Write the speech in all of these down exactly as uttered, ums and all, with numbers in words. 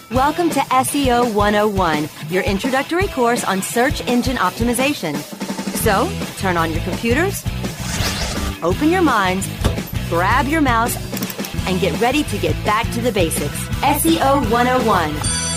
Welcome to S E O one oh one, your introductory course on search engine optimization. So, turn on your computers, open your minds, grab your mouse, and get ready to get back to the basics. S E O one oh one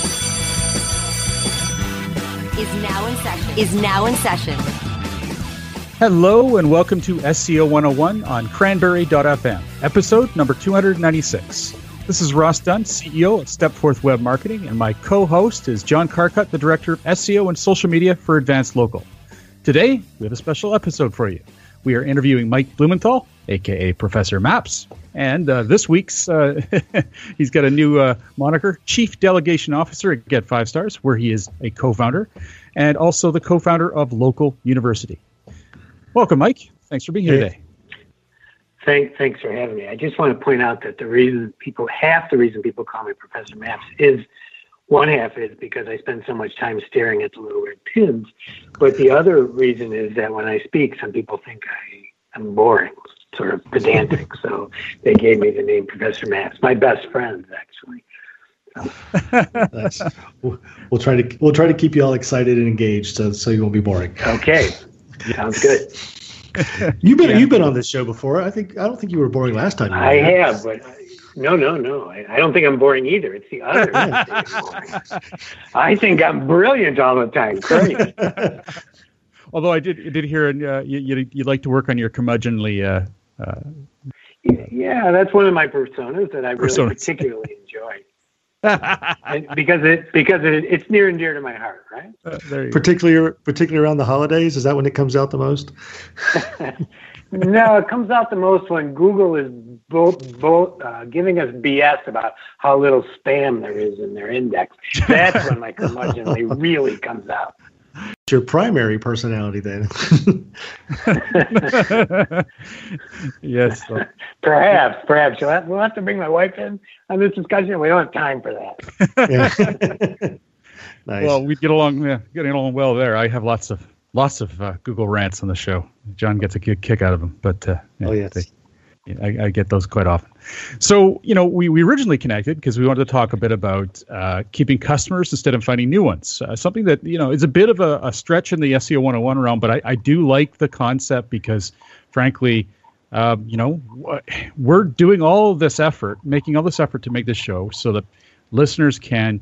is now in session. Is now in session. Hello and welcome to S E O one oh one on Cranberry dot f m, episode number two hundred ninety-six. This is Ross Dunn, C E O at Stepforth Web Marketing, and my co-host is John Carcutt, the Director of S E O and Social Media for Advanced Local. Today, we have a special episode for you. We are interviewing Mike Blumenthal, a k a. Professor Maps, and uh, this week's, uh, he's got a new uh, moniker, Chief Delegation Officer at Get Five Stars, where he is a co-founder, and also the co-founder of Local University. Welcome, Mike. Thanks for being here today. Thank, thanks for having me. I just want to point out that the reason people, half the reason people call me Professor Maps is, one half is because I spend so much time staring at the little red pins. But the other reason is that when I speak, some people think I am boring, sort of pedantic. So they gave me the name Professor Maps. My best friends, actually. So. Nice. We'll, we'll try to we'll try to keep you all excited and engaged, so so you won't be boring. Okay, sounds good. You've been Yeah. you've been on this show before. I think I don't think you were boring last time. You were I here. have, but I, no, no, no. I, I don't think I'm boring either. It's the other. that think I'm boring. I think I'm brilliant all the time. Great. Although I did I did hear uh, you, you you like to work on your curmudgeonly. Uh, uh, Yeah, that's one of my personas that I really Personas. particularly enjoy. And because it because it, it's near and dear to my heart, right? uh, there you go. particularly particularly around the holidays. Is that when it comes out the most? No, it comes out the most when Google is both both uh, giving us B S about how little spam there is in their index. That's when my curmudgeonly really comes out. It's your primary personality then. Yes. So, Perhaps, perhaps you'll have, we'll have to bring my wife in on this discussion. We don't have time for that. Yeah. Nice. well, we get along. Yeah, getting along well there. I have lots of lots of uh, Google rants on the show. John gets a good kick out of them, but uh, yeah, oh yes. they, I, I get those quite often. So, you know, we, we originally connected because we wanted to talk a bit about uh, keeping customers instead of finding new ones. Uh, something that, you know, is a bit of a, a stretch in the S E O one oh one realm, but I, I do like the concept because, frankly, um, you know, we're doing all of this effort, making all this effort to make this show so that listeners can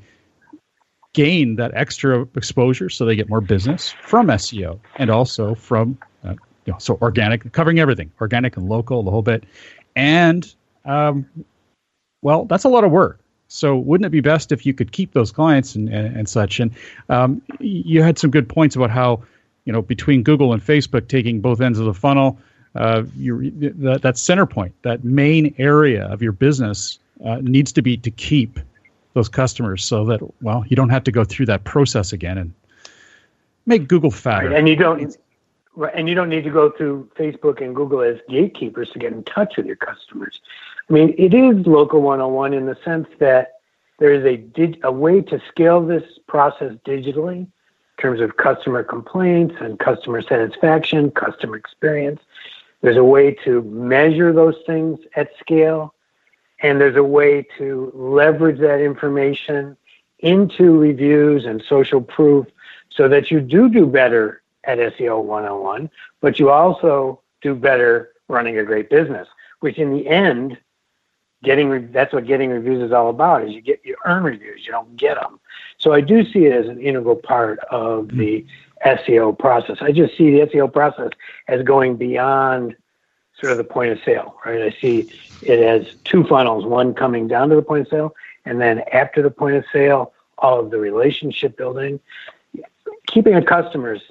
gain that extra exposure so they get more business from S E O and also from uh, You know, so organic, covering everything, organic and local, the whole bit. And, um, well, that's a lot of work. So wouldn't it be best if you could keep those clients and, and, and such? And um, you had some good points about how, you know, between Google and Facebook taking both ends of the funnel, uh, you, that, that center point, that main area of your business uh, needs to be to keep those customers so that, well, you don't have to go through that process again and make Google fatter. Right, and you don't. Right, and you don't need to go through Facebook and Google as gatekeepers to get in touch with your customers. I mean, it is Local one oh one in the sense that there is a dig- a way to scale this process digitally in terms of customer complaints and customer satisfaction, customer experience. There's a way to measure those things at scale, and there's a way to leverage that information into reviews and social proof so that you do do better at S E O one oh one, but you also do better running a great business, which in the end, getting re- that's what getting reviews is all about, is you get you earn reviews, you don't get them. So I do see it as an integral part of the S E O process. I just see the S E O process as going beyond sort of the point of sale, right? I see it as two funnels, one coming down to the point of sale, and then after the point of sale, all of the relationship building. Keeping a customer's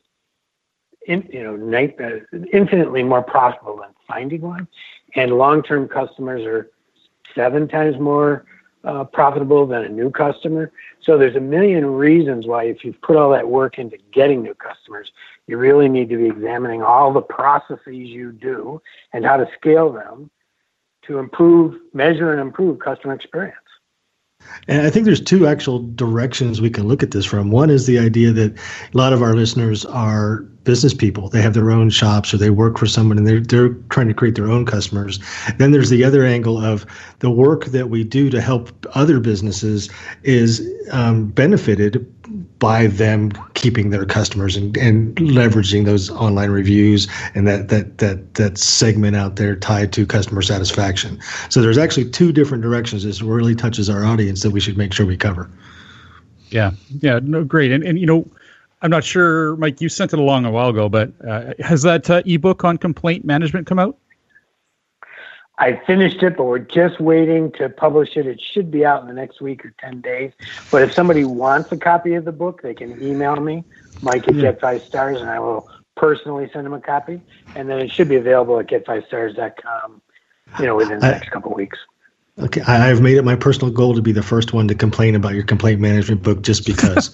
In, you know, uh, infinitely more profitable than finding one, and long-term customers are seven times more uh, profitable than a new customer. So there's a million reasons why, if you've put all that work into getting new customers, you really need to be examining all the processes you do and how to scale them to improve, measure, and improve customer experience. And I think there's two actual directions we can look at this from. One is the idea that a lot of our listeners are business people. They have their own shops or they work for someone and they're, they're trying to create their own customers. Then there's the other angle of the work that we do to help other businesses is um, benefited by them keeping their customers and, and leveraging those online reviews and that, that, that, that segment out there tied to customer satisfaction. So there's actually two different directions. This really touches our audience that we should make sure we cover. Yeah. Yeah. No, great. And, and, you know, I'm not sure, Mike, you sent it along a while ago, but uh, has that uh, ebook on complaint management come out? I finished it, but we're just waiting to publish it. It should be out in the next week or ten days. But if somebody wants a copy of the book, they can email me, Mike at Get Five Stars, and I will personally send them a copy. And then it should be available at get five stars dot com, you know, within the I, next couple of weeks. Okay, I, I've made it my personal goal to be the first one to complain about your complaint management book just because.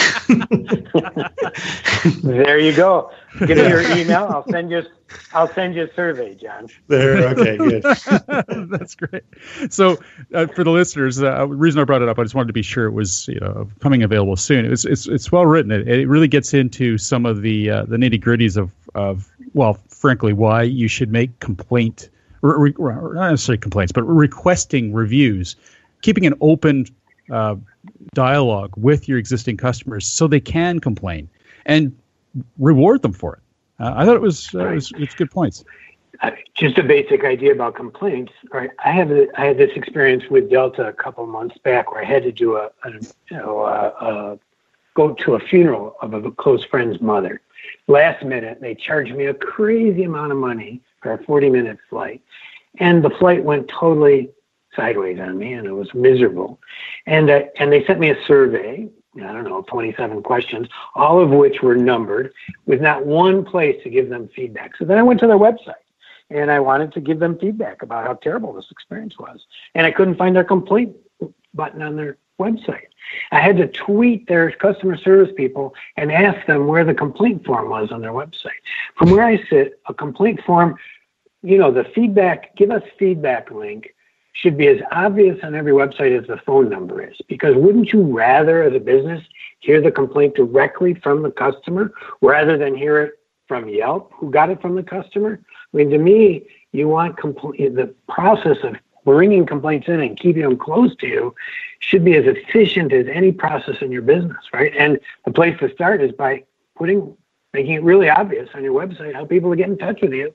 There you go. Give me your email. I'll send you. I'll send you a survey, John. There. Okay. Good. That's great. So, uh, for the listeners, uh, the reason I brought it up, I just wanted to be sure it was, you know, coming available soon. It's it's it's well written. It, it really gets into some of the uh, the nitty gritties of of well, frankly, why you should make complaint. Re- re- not necessarily complaints, but requesting reviews, keeping an open uh, dialogue with your existing customers so they can complain and reward them for it. Uh, I thought it was, uh, right. it was it's good points. Uh, just a basic idea about complaints, right? I have a, I had this experience with Delta a couple months back where I had to do a, a you know a, a, go to a funeral of a close friend's mother. Last minute, they charged me a crazy amount of money for a forty minute flight. And the flight went totally sideways on me and it was miserable. And, uh, and they sent me a survey, I don't know, twenty-seven questions, all of which were numbered with not one place to give them feedback. So then I went to their website and I wanted to give them feedback about how terrible this experience was. And I couldn't find their complaint button on their website. I had to tweet their customer service people and ask them where the complaint form was on their website. From where I sit, a complaint form, you know, the feedback, give us feedback link should be as obvious on every website as the phone number is. Because wouldn't you rather, as a business, hear the complaint directly from the customer rather than hear it from Yelp, who got it from the customer? I mean, to me, you want compl- the process of bringing complaints in and keeping them close to you should be as efficient as any process in your business, right? And the place to start is by putting, making it really obvious on your website how people get in touch with you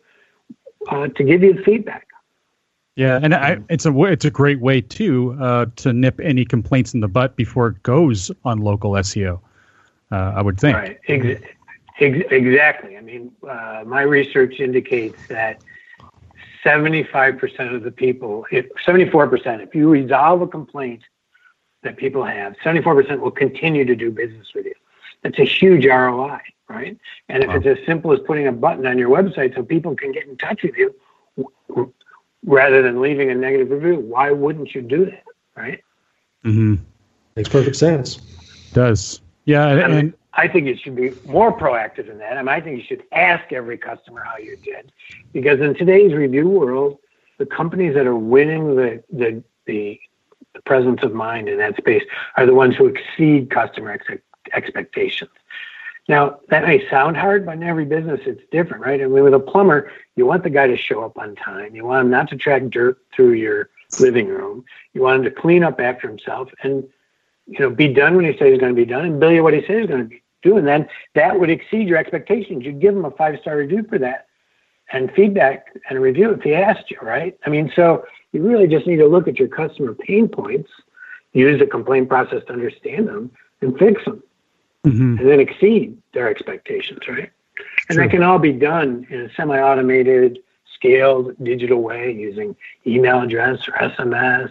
uh, to give you feedback. Yeah, and I, it's a it's a great way too uh, to nip any complaints in the butt before it goes on local S E O. Uh, I would think. Right. Ex- ex- exactly. I mean, uh, my research indicates that seventy-five percent of the people, if seventy-four percent, if you resolve a complaint that people have, seventy-four percent will continue to do business with you. That's a huge R O I, right? And if wow. it's as simple as putting a button on your website so people can get in touch with you w- rather than leaving a negative review, why wouldn't you do that, right? Mm-hmm. Makes perfect sense. Does. Yeah. And, I, mean, and I think you should be more proactive than that. I mean, I think you should ask every customer how you did, because in today's review world, the companies that are winning the the the, the presence of mind in that space are the ones who exceed customer ex- expectations. Now, that may sound hard, but in every business it's different, right? I mean, with a plumber, you want the guy to show up on time. You want him not to track dirt through your living room. You want him to clean up after himself and, you know, be done when he says he's going to be done and bill you what he says he's going to be doing. Then that would exceed your expectations. You'd give him a five-star review for that and feedback and a review if he asked you, right? I mean, so you really just need to look at your customer pain points, use the complaint process to understand them, and fix them. Mm-hmm. And then exceed their expectations, right? And True. That can all be done in a semi-automated, scaled, digital way using email address or S M S.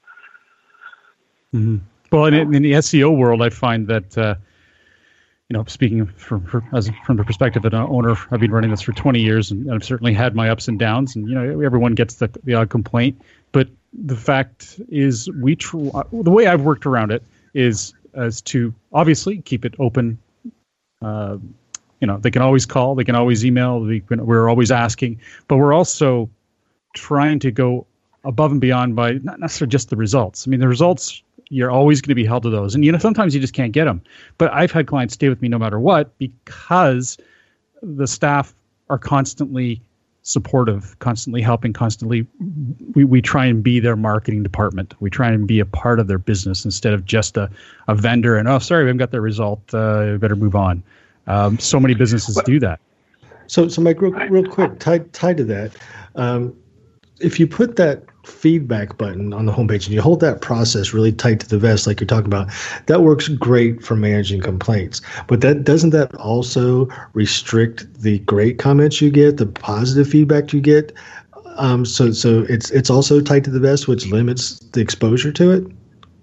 Mm-hmm. Well, in, in the S E O world, I find that, uh, you know, speaking from for, as from the perspective of an owner, I've been running this for twenty years, and I've certainly had my ups and downs. And you know, everyone gets the, the odd complaint, but the fact is, we tr- the way I've worked around it is. As to obviously keep it open. Uh, you know, they can always call, they can always email, we can, we're always asking, but we're also trying to go above and beyond by not necessarily just the results. I mean, the results, you're always going to be held to those. And, you know, sometimes you just can't get them. But I've had clients stay with me no matter what because the staff are constantly supportive, constantly helping, constantly we, we try and be their marketing department. We try and be a part of their business instead of just a, a vendor and, oh, sorry, we haven't got the result. Uh, we better move on. Um, so many businesses do that. So, so Mike, real, real quick, tied, tied to that, um, if you put that feedback button on the homepage and you hold that process really tight to the vest, like you're talking about, that works great for managing complaints. But that doesn't that also restrict the great comments you get, the positive feedback you get? Um, so, so it's it's also tight to the vest, which limits the exposure to it.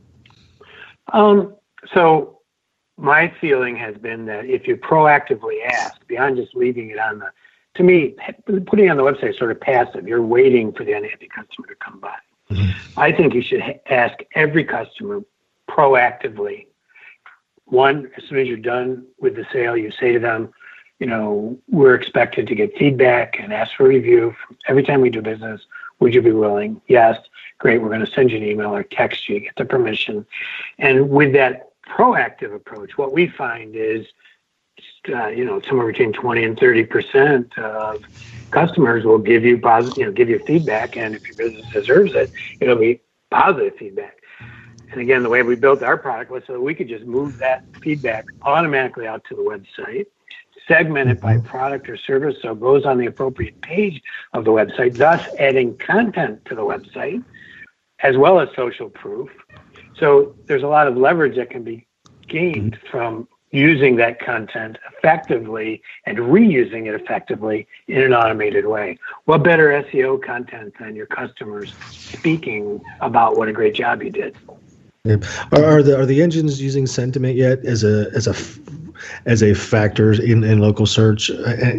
Um. So. My feeling has been that if you proactively ask, beyond just leaving it on the, to me, putting it on the website is sort of passive. You're waiting for the unhappy customer to come by. Mm-hmm. I think you should ha- ask every customer proactively. One, as soon as you're done with the sale, you say to them, you know, we're expected to get feedback and ask for a review every time we do business. Would you be willing? Yes. Great. We're going to send you an email or text you, get the permission. And with that proactive approach, what we find is, uh, you know, somewhere between twenty and thirty percent of customers will give you positive, you know, give you feedback. And if your business deserves it, it'll be positive feedback. And again, the way we built our product was so that we could just move that feedback automatically out to the website, segment it by product or service so it goes on the appropriate page of the website, thus adding content to the website, as well as social proof. So there's a lot of leverage that can be gained from using that content effectively and reusing it effectively in an automated way. What better S E O content than your customers speaking about what a great job you did? Yeah. Are, are the are the engines using sentiment yet as a as a as a factor in, in local search?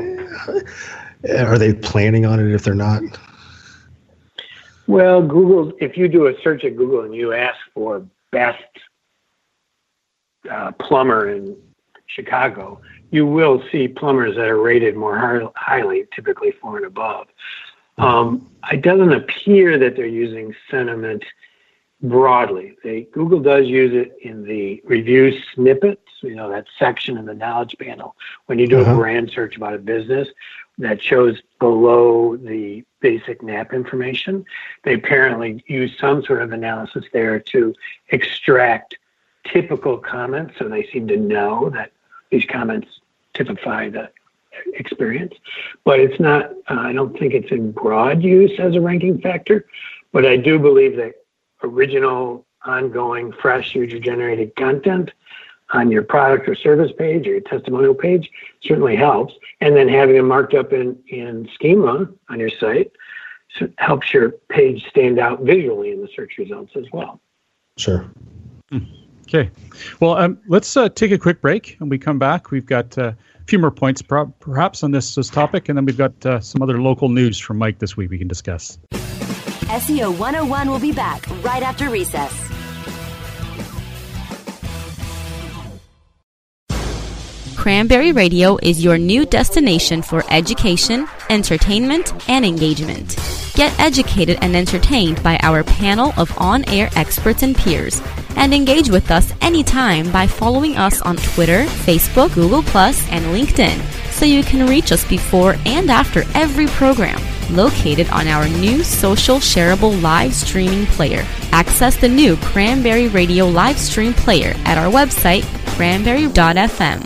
Are they planning on it if they're not? Well, Google, if you do a search at Google and you ask for best uh, plumber in Chicago, you will see plumbers that are rated more high, highly, typically four and above. Um, it doesn't appear that they're using sentiment broadly. They, Google does use it in the review snippets, you know, that section in the knowledge panel. When you do uh-huh. a brand search about a business that shows below the basic N A P information, they apparently use some sort of analysis there to extract typical comments. So they seem to know that these comments typify the experience, but it's not, uh, I don't think it's in broad use as a ranking factor, but I do believe that original, ongoing, fresh, user-generated content on your product or service page or your testimonial page certainly helps. And then having it marked up in, in schema on your site helps your page stand out visually in the search results as well. Sure. Okay. Well, um, let's uh, take a quick break. And we come back. We've got uh, a few more points per- perhaps on this, this topic. And then we've got uh, some other local news from Mike this week we can discuss. S E O one oh one will be back right after recess. Cranberry Radio is your new destination for education, entertainment, and engagement. Get educated and entertained by our panel of on-air experts and peers, and engage with us anytime by following us on Twitter, Facebook, Google Plus, and LinkedIn, so you can reach us before and after every program. Located on our new social shareable live streaming player. Access the new Cranberry Radio live stream player at our website, cranberry dot f m.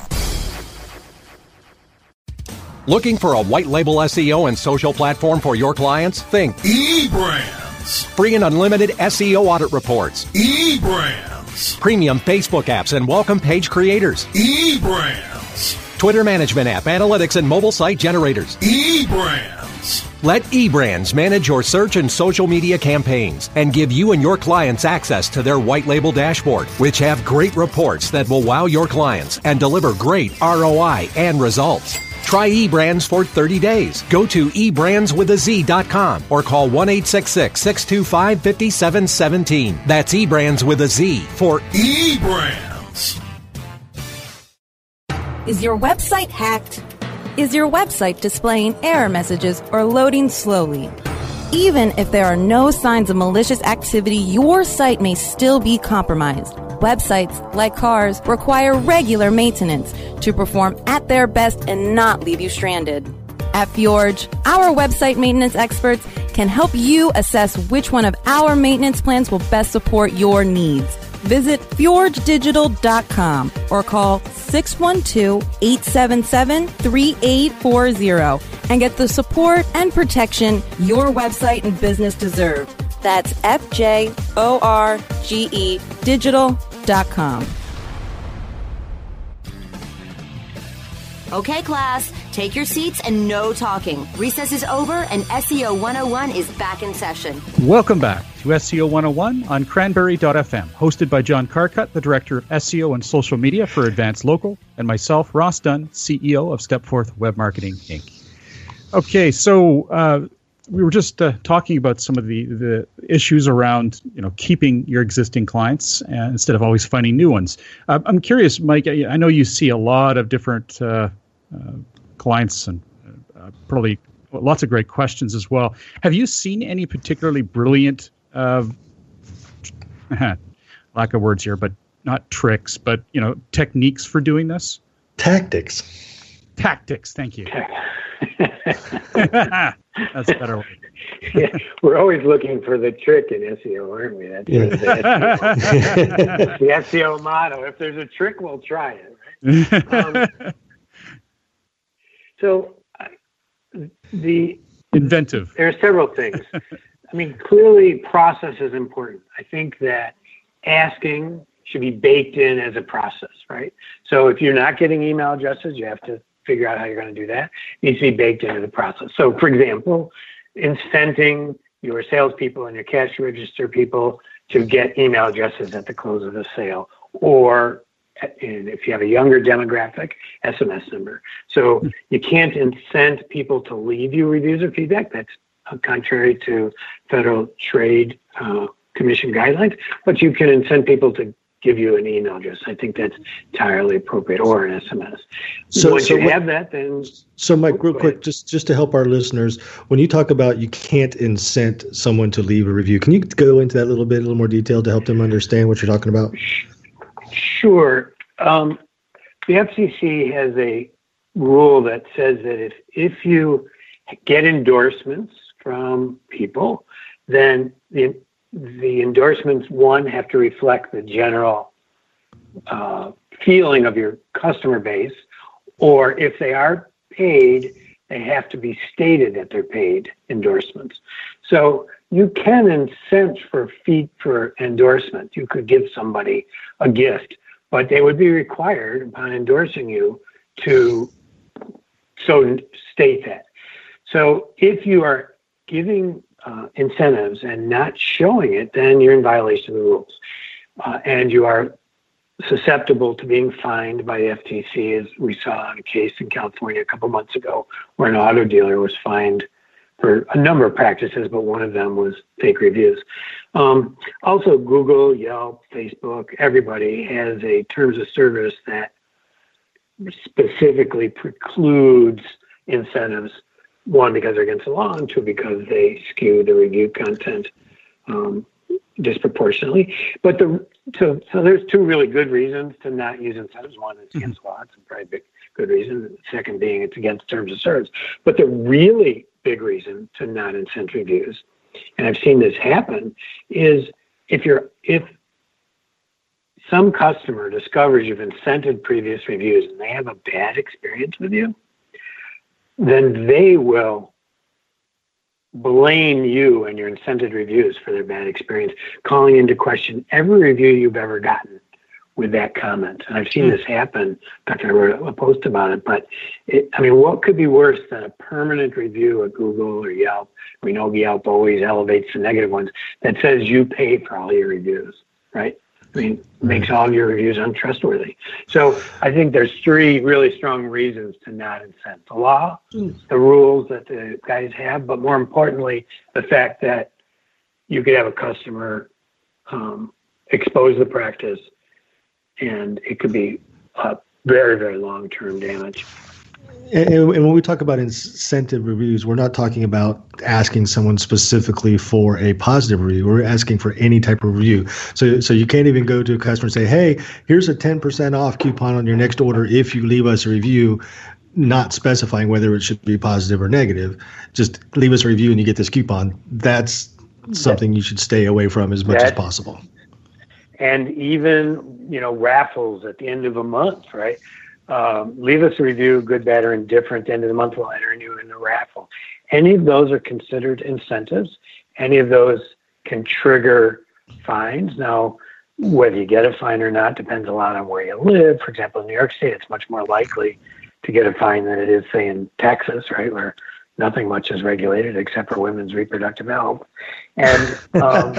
Looking for a white label S E O and social platform for your clients? Think eBrands. Free and unlimited S E O audit reports. eBrands. Premium Facebook apps and welcome page creators. eBrands. Twitter management app, analytics, and mobile site generators. eBrands. Let eBrands manage your search and social media campaigns and give you and your clients access to their white label dashboard, which have great reports that will wow your clients and deliver great R O I and results. Try eBrands for thirty days. Go to e brands with a z dot com or call one eight six six, six two five, five seven one seven. That's eBrands with a Z for eBrands. Is your website hacked? Is your website displaying error messages or loading slowly? Even if there are no signs of malicious activity, your site may still be compromised. Websites, like cars, require regular maintenance to perform at their best and not leave you stranded. At Fjorge, our website maintenance experts can help you assess which one of our maintenance plans will best support your needs. Visit fjorge digital dot com or call six one two, eight seven seven, three eight four zero and get the support and protection your website and business deserve. That's F J O R G E digital dot com. Okay, class, take your seats and no talking. Recess is over and S E O one oh one is back in session. Welcome back to S E O one oh one on cranberry dot f m, hosted by John Carcutt, the Director of S E O and Social Media for Advanced Local, and myself, Ross Dunn, C E O of Stepforth Web Marketing, Incorporated. Okay, so uh, we were just uh, talking about some of the, the issues around, you know, keeping your existing clients uh, instead of always finding new ones. Uh, I'm curious, Mike, I, I know you see a lot of different uh, uh, clients and uh, probably lots of great questions as well. Have you seen any particularly brilliant, uh, lack of words here, but not tricks, but, you know, techniques for doing this? Tactics. Tactics, thank you. That's a better way. Yeah, we're always looking for the trick in S E O, aren't we? That's, Yeah. the, S E O. That's the S E O motto. If there's a trick, we'll try it. Right? Um, so uh, the inventive. There are several things. I mean, clearly process is important. I think that asking should be baked in as a process, right? So if you're not getting email addresses, you have to figure out how you're going to do that. It needs to be baked into the process. So, for example, incenting your salespeople and your cash register people to get email addresses at the close of the sale, or and if you have a younger demographic, S M S number. So you can't incent people to leave you reviews or feedback. That's uh, contrary to Federal Trade uh, Commission guidelines, but you can incent people to give you an email address. I think that's entirely appropriate, or an S M S. So, Once so you what, have that, then... So, Mike, real Go quick, ahead. just, just to help our listeners, when you talk about you can't incent someone to leave a review, can you go into that a little bit, a little more detail to help them understand what you're talking about? Sure. Um, the F C C has a rule that says that if, if you get endorsements from people, then the the endorsements, one, have to reflect the general uh, feeling of your customer base, or if they are paid, they have to be stated that they're paid endorsements. So you can incent for fee for endorsement. You could give somebody a gift, but they would be required upon endorsing you to so state that. So if you are giving Uh, incentives and not showing it, then you're in violation of the rules. Uh, and you are susceptible to being fined by the F T C, as we saw in a case in California a couple months ago where an auto dealer was fined for a number of practices, but one of them was fake reviews. Um, also, Google, Yelp, Facebook, everybody has a terms of service that specifically precludes incentives. One, because they're against the law, and two, because they skew the review content um, disproportionately. But the so so there's two really good reasons to not use incentives. One, it's against the law. It's a very big good reason. The second being it's against terms of service. But the really big reason to not incent reviews, and I've seen this happen, is if you're if some customer discovers you've incented previous reviews and they have a bad experience with you, then they will blame you and your incented reviews for their bad experience, calling into question every review you've ever gotten with that comment. And I've seen this happen. In fact, I wrote a post about it. But, it, I mean, what could be worse than a permanent review at Google or Yelp? We know Yelp always elevates the negative ones, that says you pay for all your reviews, right? I mean, makes all of your reviews untrustworthy. So I think there's three really strong reasons to not incent: the law, the rules that the guys have, but more importantly, the fact that you could have a customer um, expose the practice, and it could be a very, very long-term damage. And, and when we talk about incentive reviews, we're not talking about asking someone specifically for a positive review. We're asking for any type of review. So, so you can't even go to a customer and say, "Hey, here's a ten percent off coupon on your next order if you leave us a review," not specifying whether it should be positive or negative. Just leave us a review and you get this coupon. That's something you should stay away from as much that, as possible. And even, you know, raffles at the end of a month, right? Um, leave us a review, good, bad, or indifferent. End of the month, we'll enter you in the raffle. Any of those are considered incentives. Any of those can trigger fines. Now, whether you get a fine or not depends a lot on where you live. For example, in New York State, it's much more likely to get a fine than it is, say, in Texas, right, where nothing much is regulated except for women's reproductive health. And um,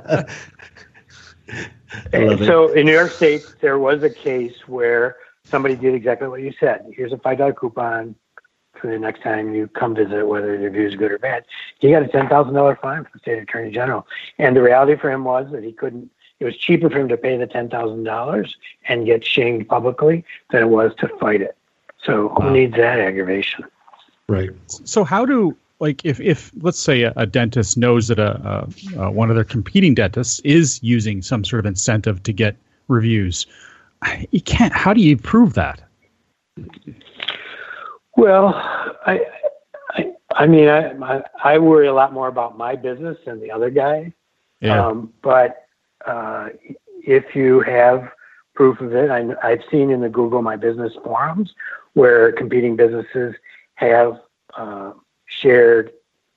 so in New York State, there was a case where somebody did exactly what you said. Here's a five dollar coupon for the next time you come visit, whether the review is good or bad. He got a ten thousand dollars fine from the state attorney general. And the reality for him was that he couldn't, it was cheaper for him to pay the ten thousand dollars and get shamed publicly than it was to fight it. So who needs that aggravation? Right. So how do, like, if, if let's say a, a dentist knows that a, a, a one of their competing dentists is using some sort of incentive to get reviews, you can't, how do you prove that? Well, I, I, I mean, I, I, I worry a lot more about my business than the other guy. Yeah. Um, but uh, if you have proof of it, I, I've seen in the Google My Business forums where competing businesses have uh, shared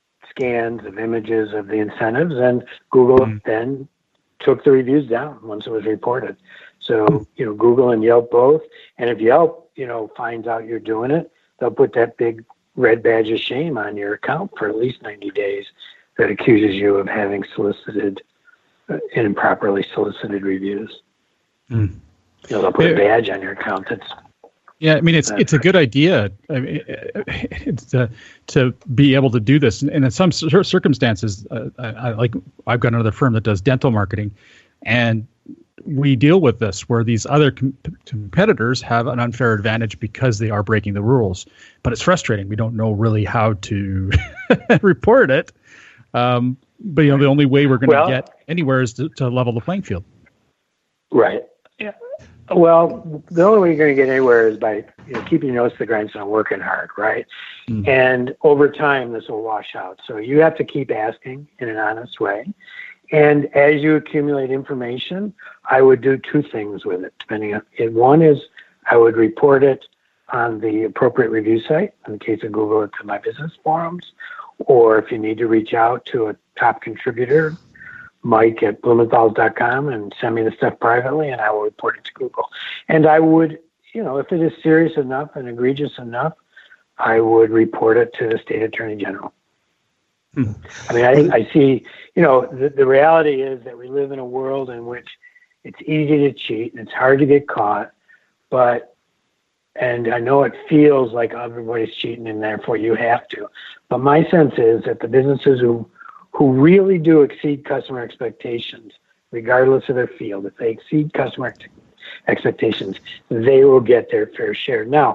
scans of images of the incentives, and Google mm-hmm. then took the reviews down once it was reported. So, you know, Google and Yelp both. And if Yelp, you know, finds out you're doing it, they'll put that big red badge of shame on your account for at least ninety days that accuses you of having solicited, uh, improperly solicited reviews. Mm. You know, they'll put a badge on your account that's Yeah, I mean, it's it's a good idea. I mean, it's to to be able to do this, and in some circumstances, uh, I, I like I've got another firm that does dental marketing, and we deal with this where these other com- competitors have an unfair advantage because they are breaking the rules. But it's frustrating. We don't know really how to report it. Um, but you know, the only way we're going to well, get anywhere is to, to level the playing field. Right. Yeah. Well, the only way you're going to get anywhere is by, you know, keeping your nose to the grindstone, working hard, right? Mm. And over time, this will wash out. So you have to keep asking in an honest way. And as you accumulate information, I would do two things with it, depending on it. One is I would report it on the appropriate review site. In the case of Google, it's in My Business forums. Or if you need to reach out to a top contributor, Mike at Blumenthal's dot com, and send me the stuff privately, and I will report it to Google. And I would, you know, if it is serious enough and egregious enough, I would report it to the state attorney general. Hmm. I mean, I, I see, you know, the, the reality is that we live in a world in which it's easy to cheat and it's hard to get caught, but, and I know it feels like everybody's cheating and therefore you have to, but my sense is that the businesses who who really do exceed customer expectations, regardless of their field, if they exceed customer ex- expectations, they will get their fair share. Now,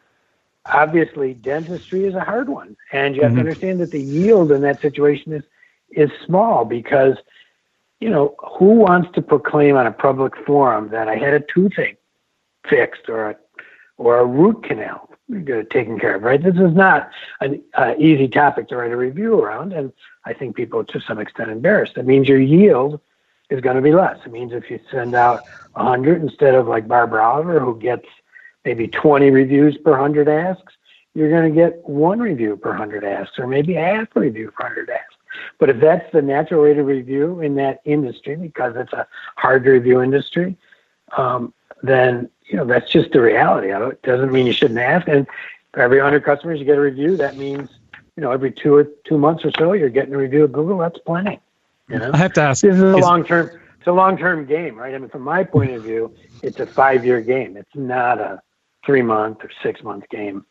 obviously, dentistry is a hard one, and you have mm-hmm. to understand that the yield in that situation is is small because, you know, who wants to proclaim on a public forum that I had a toothache fixed or a, or a root canal taken care of, right? This is not an uh, easy topic to write a review around, and I think people are to some extent embarrassed. That means your yield is going to be less. It means if you send out one hundred instead of like Barbara Oliver, who gets maybe twenty reviews per one hundred asks, you're going to get one review per one hundred asks, or maybe half a review per one hundred asks. But if that's the natural rate of review in that industry, because it's a hard to review industry, um, then, you know, that's just the reality of it. It doesn't mean you shouldn't ask. And for every one hundred customers you get a review, that means, you know, every two or two months or so, you're getting a review of Google. That's plenty. You know, I have to ask. This is a long term. It's a long term game, right? I mean, from my point of view, it's a five year game. It's not a three month or six month game.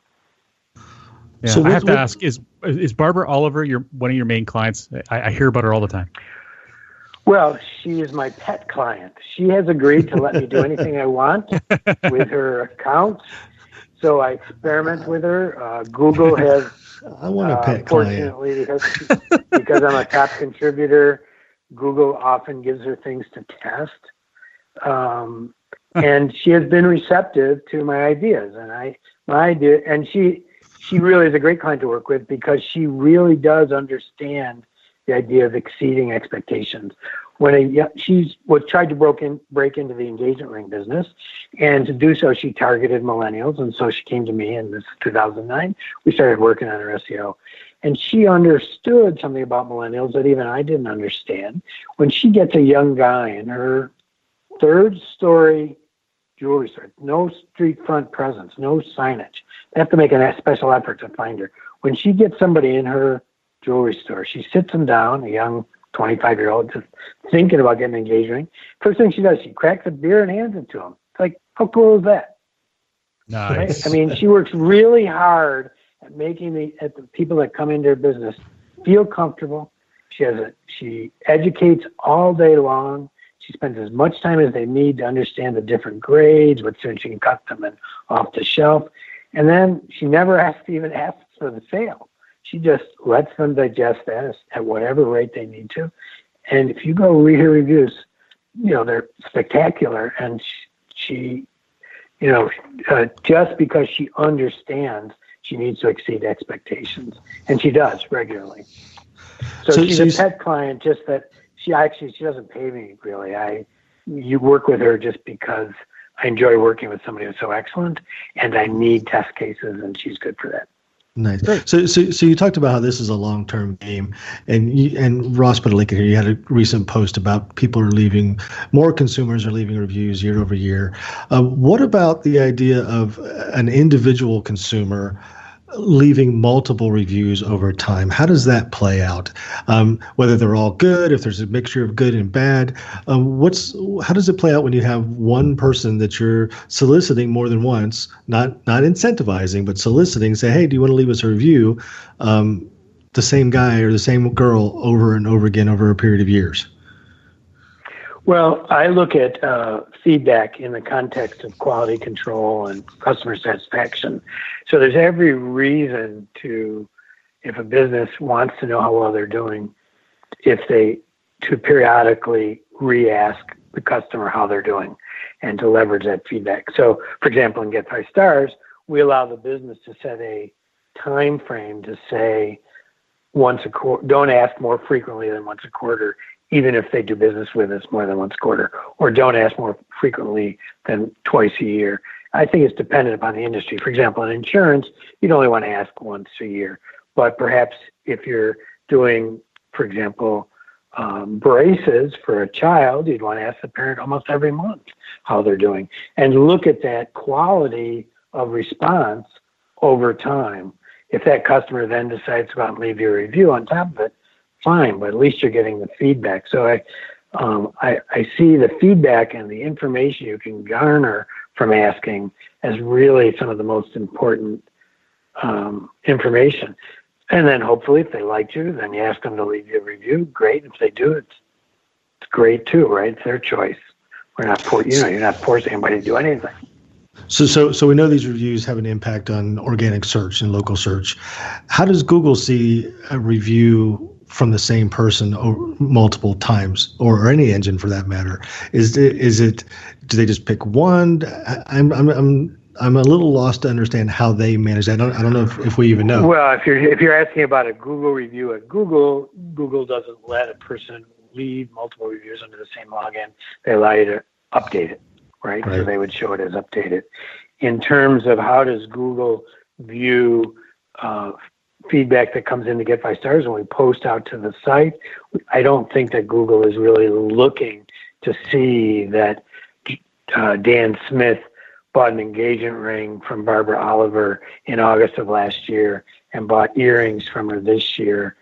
Yeah, so I have to ask: Is is Barbara Oliver your one of your main clients? I, I hear about her all the time. Well, she is my pet client. She has agreed to let me do anything I want with her accounts. So I experiment with her. Uh, Google has, I want a uh, pet fortunately, because, because I'm a top contributor, Google often gives her things to test. Um, and she has been receptive to my ideas. And I, my idea, and she, she really is a great client to work with because she really does understand the idea of exceeding expectations. When a, she's was tried to broke in, break into the engagement ring business, and to do so, she targeted millennials, and so she came to me in this two thousand nine. We started working on her S E O, and she understood something about millennials that even I didn't understand. When she gets a young guy in her third story jewelry store, no street front presence, no signage. They have to make a special effort to find her. When she gets somebody in her jewelry store, she sits them down, a young twenty-five-year-old, just thinking about getting an engagement ring. First thing she does, she cracks a beer and hands it to him. It's like, how cool is that? Nice. Right? I mean, she works really hard at making the at the people that come into her business feel comfortable. She has a she educates all day long. She spends as much time as they need to understand the different grades, what she can custom and off the shelf. And then she never has to even ask for the sale. She just lets them digest that at whatever rate they need to. And if you go read her reviews, you know, they're spectacular. And she, she you know, uh, just because she understands she needs to exceed expectations. And she does regularly. So, So she's she's- a pet client, just that she actually, she doesn't pay me really. I, you work with her just because I enjoy working with somebody who's so excellent and I need test cases and she's good for that. Nice. So, so, so you talked about how this is a long-term game, and you, and Ross put a link in here. You had a recent post about people are leaving, more consumers are leaving reviews year over year. Uh, what about the idea of an individual consumer leaving multiple reviews over time? How does that play out? Um, whether they're all good, if there's a mixture of good and bad, um, what's how does it play out when you have one person that you're soliciting more than once, not not incentivizing, but soliciting, say, hey, do you want to leave us a review? Um, the same guy or the same girl over and over again over a period of years. Well, I look at uh, feedback in the context of quality control and customer satisfaction. So there's every reason to, if a business wants to know how well they're doing, if they, to periodically re-ask the customer how they're doing and to leverage that feedback. So, for example, in Get Five Stars, we allow the business to set a time frame to say once a quarter, don't ask more frequently than once a quarter, even if they do business with us more than once a quarter, or don't ask more frequently than twice a year. I think it's dependent upon the industry. For example, in insurance, you'd only want to ask once a year. But perhaps if you're doing, for example, um, braces for a child, you'd want to ask the parent almost every month how they're doing and look at that quality of response over time. If that customer then decides to go out and leave you a review on top of it, fine, but at least you're getting the feedback. So I, um, I, I see the feedback and the information you can garner from asking as really some of the most important um, information. And then hopefully if they liked you, then you ask them to leave you a review. Great. If they do, it's, it's great too, right? It's their choice. We're not, for, you know, you're not forcing anybody to do anything. So, so, so we know these reviews have an impact on organic search and local search. How does Google see a review from the same person over multiple times, or any engine for that matter? Is it, is it, do they just pick one? I'm, I'm, I'm, I'm a little lost to understand how they manage that. I don't, I don't know if, if we even know. Well, if you're, if you're asking about a Google review at Google, Google doesn't let a person leave multiple reviews under the same login. They allow you to update it, right? Right. So they would show it as updated. In terms of how does Google view uh, feedback that comes in to Get Five Stars when we post out to the site, I don't think that Google is really looking to see that uh, Dan Smith bought an engagement ring from Barbara Oliver in August of last year and bought earrings from her this year.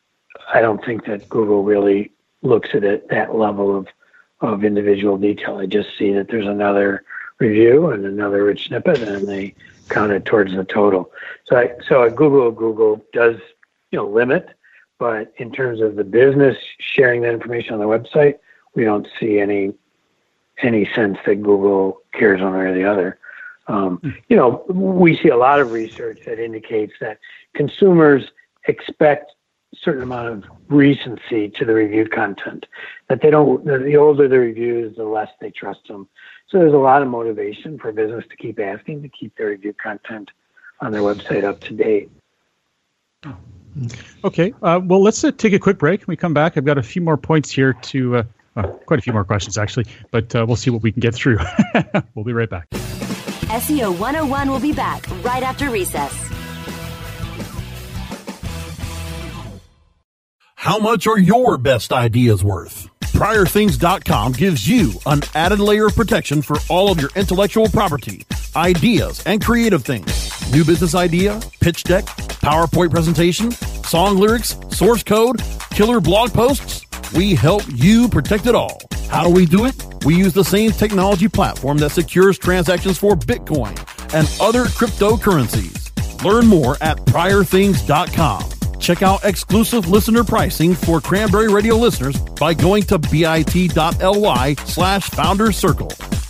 I don't think that Google really looks at it that level of, of individual detail. I just see that there's another review and another rich snippet, and they count it towards the total. So, I, so at Google, Google does, you know, limit, but in terms of the business sharing that information on the website, we don't see any any sense that Google cares one way or the other. Um, you know, we see a lot of research that indicates that consumers expect a certain amount of recency to the reviewed content, that they don't, the older the reviews, the less they trust them. So there's a lot of motivation for business to keep asking, to keep their reviewed content on their website up to date. Okay, uh, well, let's uh, take a quick break. When we come back, I've got a few more points here to, uh, well, quite a few more questions actually, but uh, we'll see what we can get through. We'll be right back. S E O one oh one will be back right after recess. How much are your best ideas worth? Prior Things dot com gives you an added layer of protection for all of your intellectual property, ideas, and creative things. New business idea, pitch deck, PowerPoint presentation, song lyrics, source code, killer blog posts. We help you protect it all. How do we do it? We use the same technology platform that secures transactions for Bitcoin and other cryptocurrencies. Learn more at Prior Things dot com. Check out exclusive listener pricing for Cranberry Radio listeners by going to bit.ly slash Founders Circle.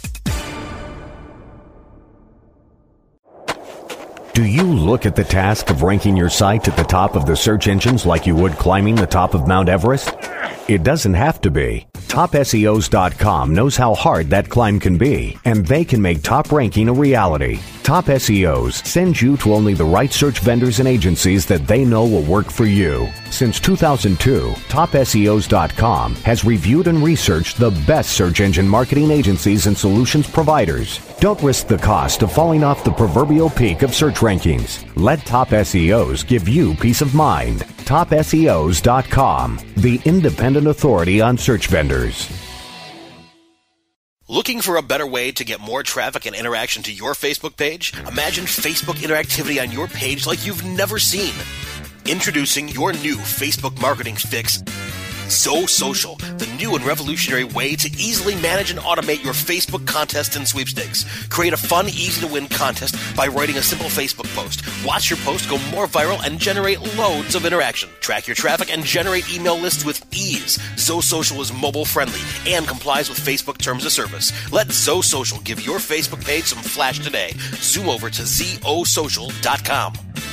Do you look at the task of ranking your site at the top of the search engines like you would climbing the top of Mount Everest? It doesn't have to be. Top S E Os dot com knows how hard that climb can be, and they can make top ranking a reality. Top S E Os send you to only the right search vendors and agencies that they know will work for you. Since two thousand two, Top S E Os dot com has reviewed and researched the best search engine marketing agencies and solutions providers. Don't risk the cost of falling off the proverbial peak of search rankings. Let Top S E Os give you peace of mind. Top S E Os dot com, the independent authority on search vendors. Looking for a better way to get more traffic and interaction to your Facebook page? Imagine Facebook interactivity on your page like you've never seen. Introducing your new Facebook marketing fix, ZoSocial, the new and revolutionary way to easily manage and automate your Facebook contests and sweepstakes. Create a fun, easy-to-win contest by writing a simple Facebook post. Watch your post go more viral and generate loads of interaction. Track your traffic and generate email lists with ease. ZoSocial is mobile-friendly and complies with Facebook terms of service. Let ZoSocial give your Facebook page some flash today. Zoom over to Z O social dot com.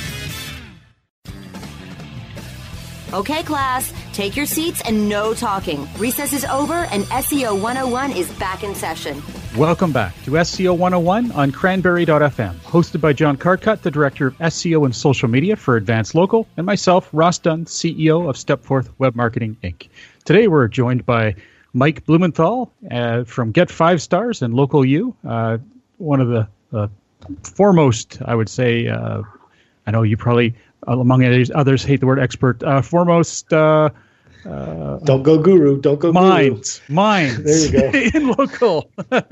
Okay, class, take your seats and no talking. Recess is over and S E O one oh one is back in session. Welcome back to S E O one oh one on Cranberry dot f m, hosted by John Carcutt, the Director of S E O and Social Media for Advanced Local, and myself, Ross Dunn, C E O of Stepforth Web Marketing, Incorporated. Today we're joined by Mike Blumenthal uh, from Get Five Stars and Local U, uh, one of the uh, foremost, I would say, uh, I know you probably... among others, hate the word expert. Uh, foremost, uh, uh, don't go guru. Don't go minds, guru. minds. There you go. In local.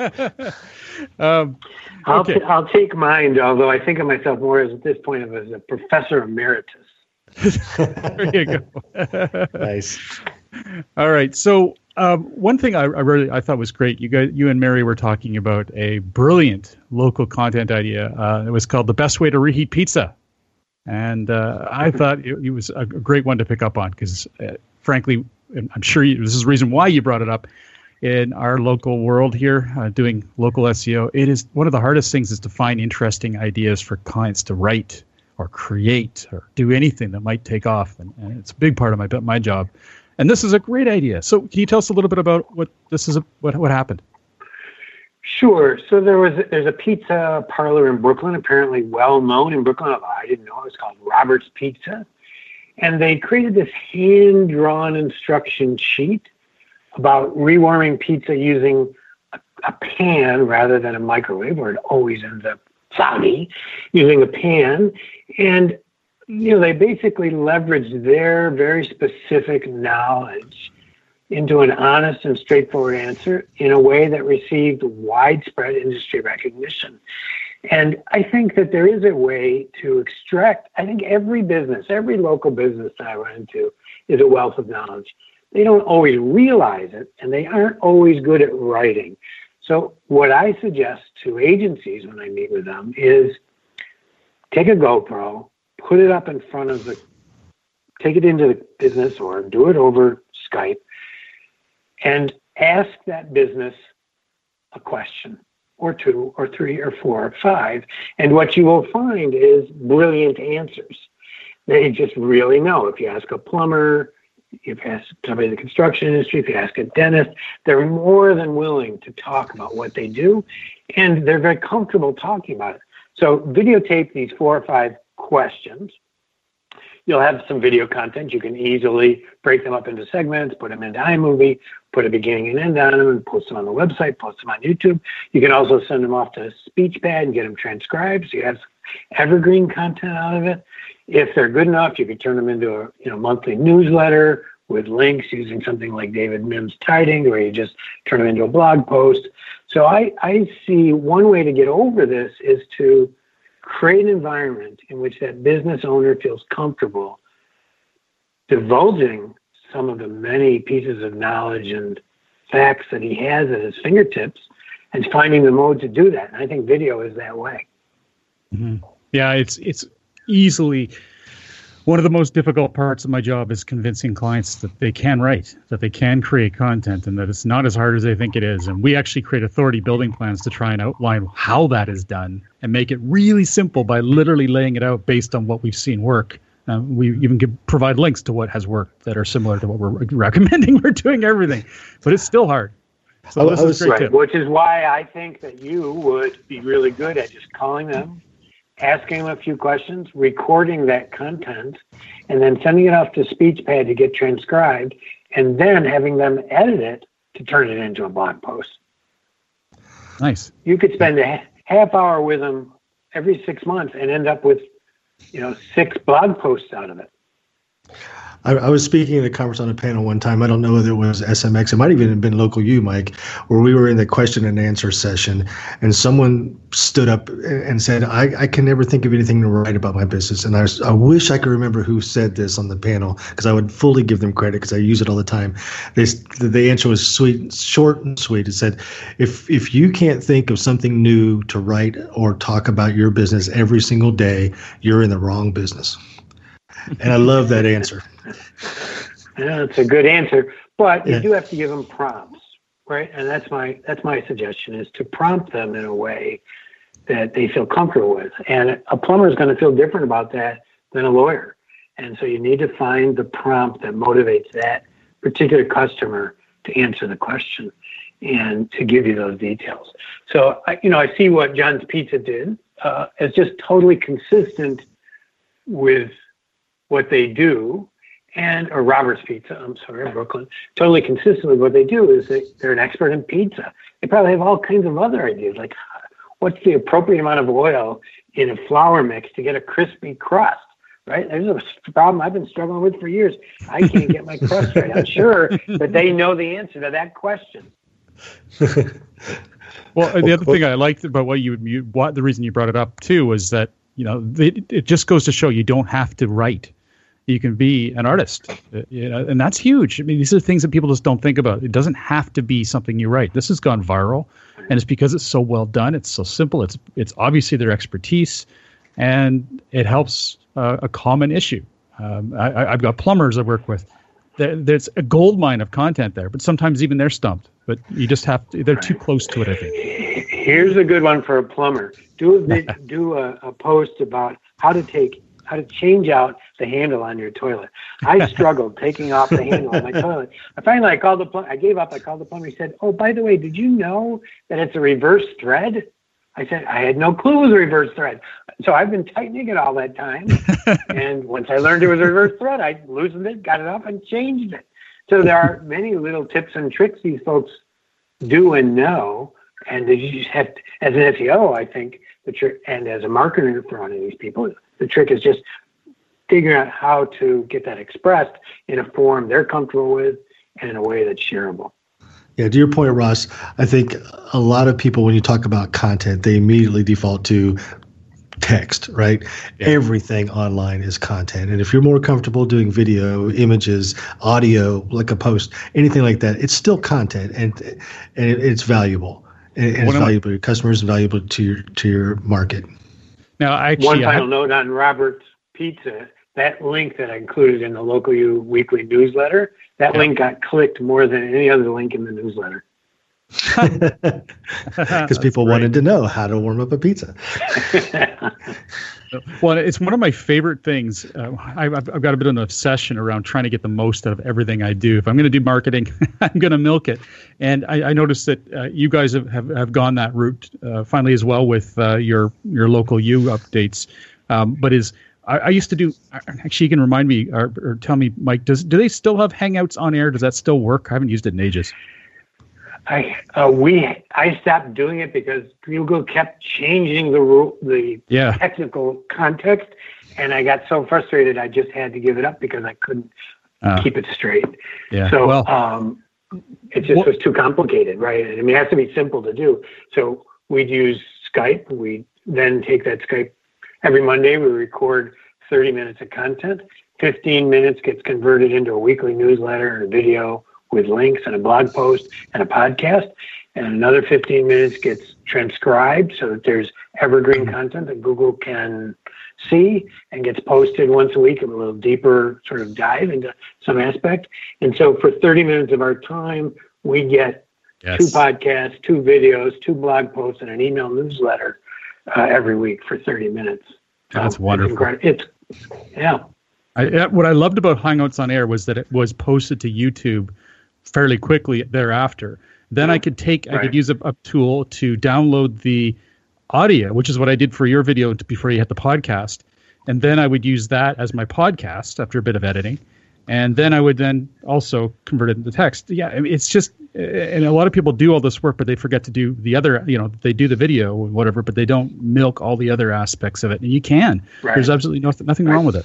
um, I'll, okay. t- I'll take mind, although I think of myself more as at this point of as a professor emeritus. There you go. Nice. All right. So um, one thing I, I really I thought was great. You guys, you and Mary were talking about a brilliant local content idea. Uh, it was called The Best Way to Reheat Pizza. And uh, I thought it, it was a great one to pick up on because, uh, frankly, I'm sure you, this is the reason why you brought it up. In our local world here, uh, doing local S E O, it is one of the hardest things is to find interesting ideas for clients to write or create or do anything that might take off. And, and it's a big part of my my job. And this is a great idea. So can you tell us a little bit about what this is, a, what what happened? Sure. So there was there's a pizza parlor in Brooklyn, apparently well known in Brooklyn. I didn't know it was called Robert's Pizza, and they created this hand drawn instruction sheet about rewarming pizza using a, a pan rather than a microwave, where it always ends up soggy. Using a pan, and you know they basically leveraged their very specific knowledge into an honest and straightforward answer in a way that received widespread industry recognition. And I think that there is a way to extract, I think every business, every local business that I run into is a wealth of knowledge. They don't always realize it, and they aren't always good at writing. So what I suggest to agencies when I meet with them is take a GoPro, put it up in front of the, take it into the business or do it over Skype, and ask that business a question or two or three or four or five. And what you will find is brilliant answers. They just really know. If you ask a plumber, if you ask somebody in the construction industry, if you ask a dentist, they're more than willing to talk about what they do, and they're very comfortable talking about it. So videotape these four or five questions. You'll have some video content. You can easily break them up into segments, put them into iMovie, put a beginning and end on them, and post them on the website, post them on YouTube. You can also send them off to SpeechPad and get them transcribed, so you have evergreen content out of it. If they're good enough, you can turn them into a you know monthly newsletter with links using something like David Mims Tiding, where you just turn them into a blog post. So I, I see one way to get over this is to create an environment in which that business owner feels comfortable divulging some of the many pieces of knowledge and facts that he has at his fingertips and finding the mode to do that. And I think video is that way. Mm-hmm. Yeah, it's it's easily one of the most difficult parts of my job is convincing clients that they can write, that they can create content, and that it's not as hard as they think it is. And we actually create authority building plans to try and outline how that is done and make it really simple by literally laying it out based on what we've seen work. Um, we even give, provide links to what has worked that are similar to what we're recommending. We're doing everything, but it's still hard. So this is a great tip. Which is why I think that you would be really good at just calling them, asking them a few questions, recording that content, and then sending it off to SpeechPad to get transcribed, and then having them edit it to turn it into a blog post. Nice. You could spend a half hour with them every six months and end up with, you know, six blog posts out of it. I, I was speaking at a conference on a panel one time. I don't know whether it was S M X. It might even have been Local U, Mike, where we were in the question and answer session, and someone stood up and said, I, I can never think of anything to write about my business. And I, was, I wish I could remember who said this on the panel, because I would fully give them credit because I use it all the time. They, the answer was sweet, short and sweet. It said, if if you can't think of something new to write or talk about your business every single day, you're in the wrong business. And I love that answer. Yeah, it's a good answer, but you yeah. do have to give them prompts, right? And that's my that's my suggestion, is to prompt them in a way that they feel comfortable with. And a plumber is going to feel different about that than a lawyer. And so you need to find the prompt that motivates that particular customer to answer the question and to give you those details. So, I, you know, I see what John's Pizza did uh, as just totally consistent with what they do, and or Robert's Pizza, I'm sorry, Brooklyn, totally consistent with what they do is they, they're an expert in pizza. They probably have all kinds of other ideas, like what's the appropriate amount of oil in a flour mix to get a crispy crust, right? There's a problem I've been struggling with for years. I can't get my crust right. I'm sure that they know the answer to that question. Well, the other thing I liked about what you, you what the reason you brought it up too was that, you know, it, it just goes to show you don't have to write. You can be an artist, you know, and that's huge. I mean, these are things that people just don't think about. It doesn't have to be something you write. This has gone viral, and it's because it's so well done. It's so simple. It's it's obviously their expertise, and it helps uh, a common issue. Um, I, I've got plumbers I work with. There, there's a gold mine of content there, but sometimes even they're stumped. But you just have to, they're too close to it, I think. Here's a good one for a plumber. Do a, do a, a post about how to take how to change out the handle on your toilet. I struggled taking off the handle on my toilet. I finally I called the plumber. I gave up. I called the plumber. He said, "Oh, by the way, did you know that it's a reverse thread?" I said, "I had no clue it was a reverse thread." So I've been tightening it all that time. And once I learned it was a reverse thread, I loosened it, got it off, and changed it. So there are many little tips and tricks these folks do and know. And you just have to, as an S E O, I think the trick, and as a marketer for one of these people, the trick is just figuring out how to get that expressed in a form they're comfortable with and in a way that's shareable. Yeah, to your point, Ross, I think a lot of people, when you talk about content, they immediately default to text, right? Yeah. Everything online is content. And if you're more comfortable doing video, images, audio, like a post, anything like that, it's still content, and and it's valuable. And it's valuable to your customers and valuable to your to your market. Now, actually, one final have, note on Robert's Pizza, that link that I included in the Local U weekly newsletter, that yeah. link got clicked more than any other link in the newsletter. Because people great. wanted to know how to warm up a pizza. Well, it's one of my favorite things. Uh, I've, I've got a bit of an obsession around trying to get the most out of everything I do. If I'm going to do marketing, I'm going to milk it. And I, I noticed that uh, you guys have, have, have gone that route uh, finally as well with uh, your your local U updates. Um, but is I, I used to do. Actually, you can remind me or, or tell me, Mike. Does do they still have Hangouts on air? Does that still work? I haven't used it in ages. I uh, we I stopped doing it because Google kept changing the rule, the yeah. technical context, and I got so frustrated I just had to give it up because I couldn't uh, keep it straight. Yeah. So well, um, it just well, was too complicated, right? I mean, it has to be simple to do. So we'd use Skype. We then take that Skype every Monday. We record thirty minutes of content. fifteen minutes gets converted into a weekly newsletter or video with links and a blog post and a podcast, and another fifteen minutes gets transcribed so that there's evergreen content that Google can see and gets posted once a week, a little deeper sort of dive into some aspect. And so for thirty minutes of our time, we get yes. two podcasts, two videos, two blog posts, and an email newsletter uh, every week for thirty minutes. That's um, wonderful. It's, it's yeah. I, what I loved about Hangouts on Air was that it was posted to YouTube fairly quickly thereafter. Then I could take, right. I could use a, a tool to download the audio, which is what I did for your video before you hit the podcast. And then I would use that as my podcast after a bit of editing. And then I would then also convert it into text. Yeah, I mean, it's just, and a lot of people do all this work, but they forget to do the other, you know, they do the video or whatever, but they don't milk all the other aspects of it. And you can. Right. There's absolutely nothing, nothing right. wrong with it.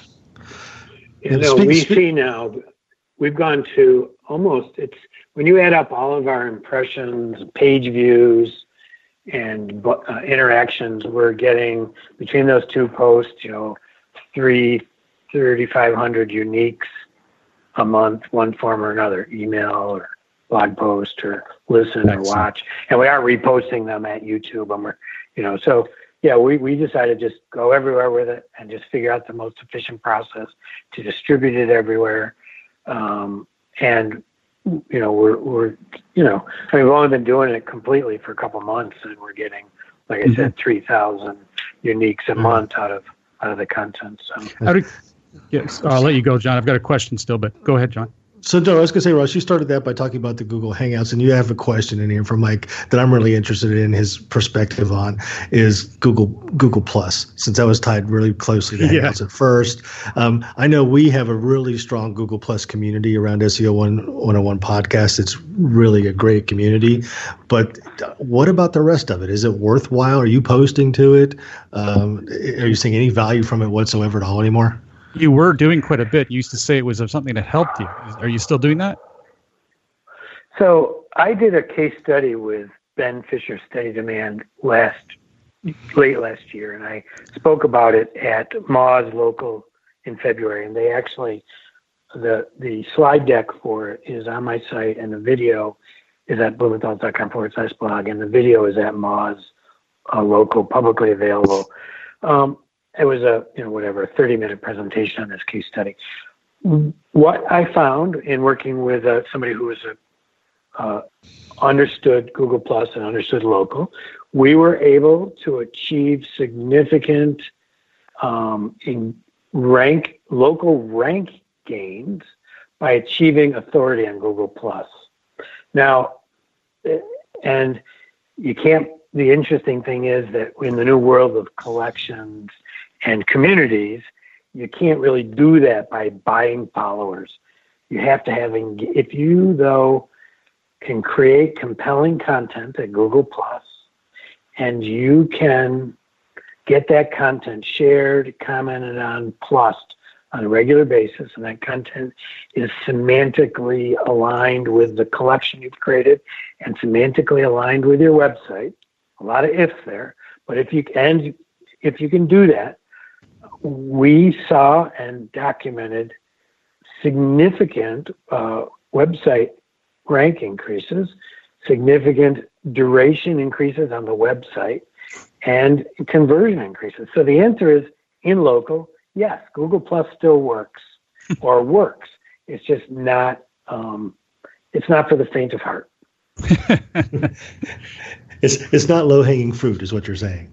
You know, speak, we speak. see now, we've gone to almost, it's when you add up all of our impressions, page views, and uh, interactions, we're getting between those two posts, you know, three, thirty-five hundred uniques a month, one form or another, email or blog post or listen Excellent. Or watch. And we are reposting them at YouTube. And we're, you know, so yeah, we, we decided to just go everywhere with it and just figure out the most efficient process to distribute it everywhere. Um, and, you know, we're, we're, you know, I mean, we've only been doing it completely for a couple months, and we're getting, like I mm-hmm. said, three thousand uniques a mm-hmm. month out of, out of the content. So, How do, yes, I'll let you go, John. I've got a question still, but go ahead, John. So, no, I was going to say, Ross, you started that by talking about the Google Hangouts, and you have a question in here from Mike that I'm really interested in his perspective on is Google Google Plus, since that was tied really closely to Hangouts yeah. at first. Um, I know we have a really strong Google Plus community around S E O one oh one podcast. It's really a great community. But what about the rest of it? Is it worthwhile? Are you posting to it? Um, are you seeing any value from it whatsoever at all anymore? You were doing quite a bit. You used to say it was something that helped you. Are you still doing that? So I did a case study with Ben Fisher, Steady Demand, last late last year, and I spoke about it at Moz Local in February. And they actually, the the slide deck for it is on my site, and the video is at blumenthal's.com forward slash blog, and the video is at Moz uh, Local, publicly available. Um, It was a, you know, whatever, a thirty minute presentation on this case study. What I found in working with uh, somebody who was a, uh, understood Google Plus and understood local, we were able to achieve significant um, in rank, local rank gains by achieving authority on Google Plus. Now, and you can't, the interesting thing is that in the new world of collections and communities, you can't really do that by buying followers. You have to have, if you, though, can create compelling content at Google Plus, and you can get that content shared, commented on, plus on a regular basis, and that content is semantically aligned with the collection you've created and semantically aligned with your website. A lot of ifs there, but if you and if you can do that, we saw and documented significant uh, website rank increases, significant duration increases on the website, and conversion increases. So the answer is, in local, yes, Google Plus still works or works. It's just not, um, it's not for the faint of heart. it's it's not low hanging fruit, is what you're saying.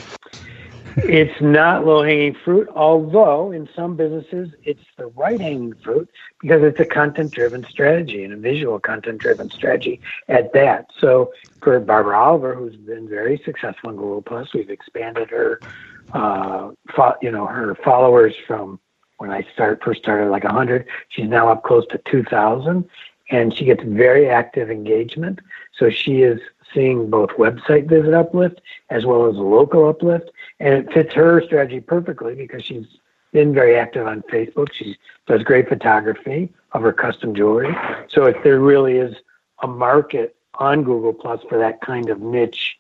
It's not low-hanging fruit, although in some businesses it's the right-hanging fruit because it's a content-driven strategy and a visual content-driven strategy at that. So for Barbara Oliver, who's been very successful in Google Plus, we've expanded her, uh, fo- you know, her followers from when I start first started like one hundred. She's now up close to two thousand, and she gets very active engagement. So she is seeing both website visit uplift as well as local uplift. And it fits her strategy perfectly because she's been very active on Facebook. She does great photography of her custom jewelry. So if there really is a market on Google Plus for that kind of niche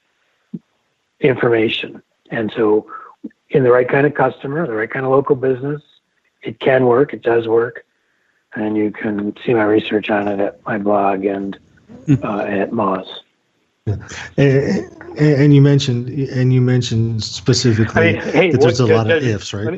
information. And so in the right kind of customer, the right kind of local business, it can work, it does work. And you can see my research on it at my blog and uh, at Moz. Yeah. And, and you mentioned, and you mentioned specifically I mean, hey, that there's what, a lot does, of ifs, right? Me,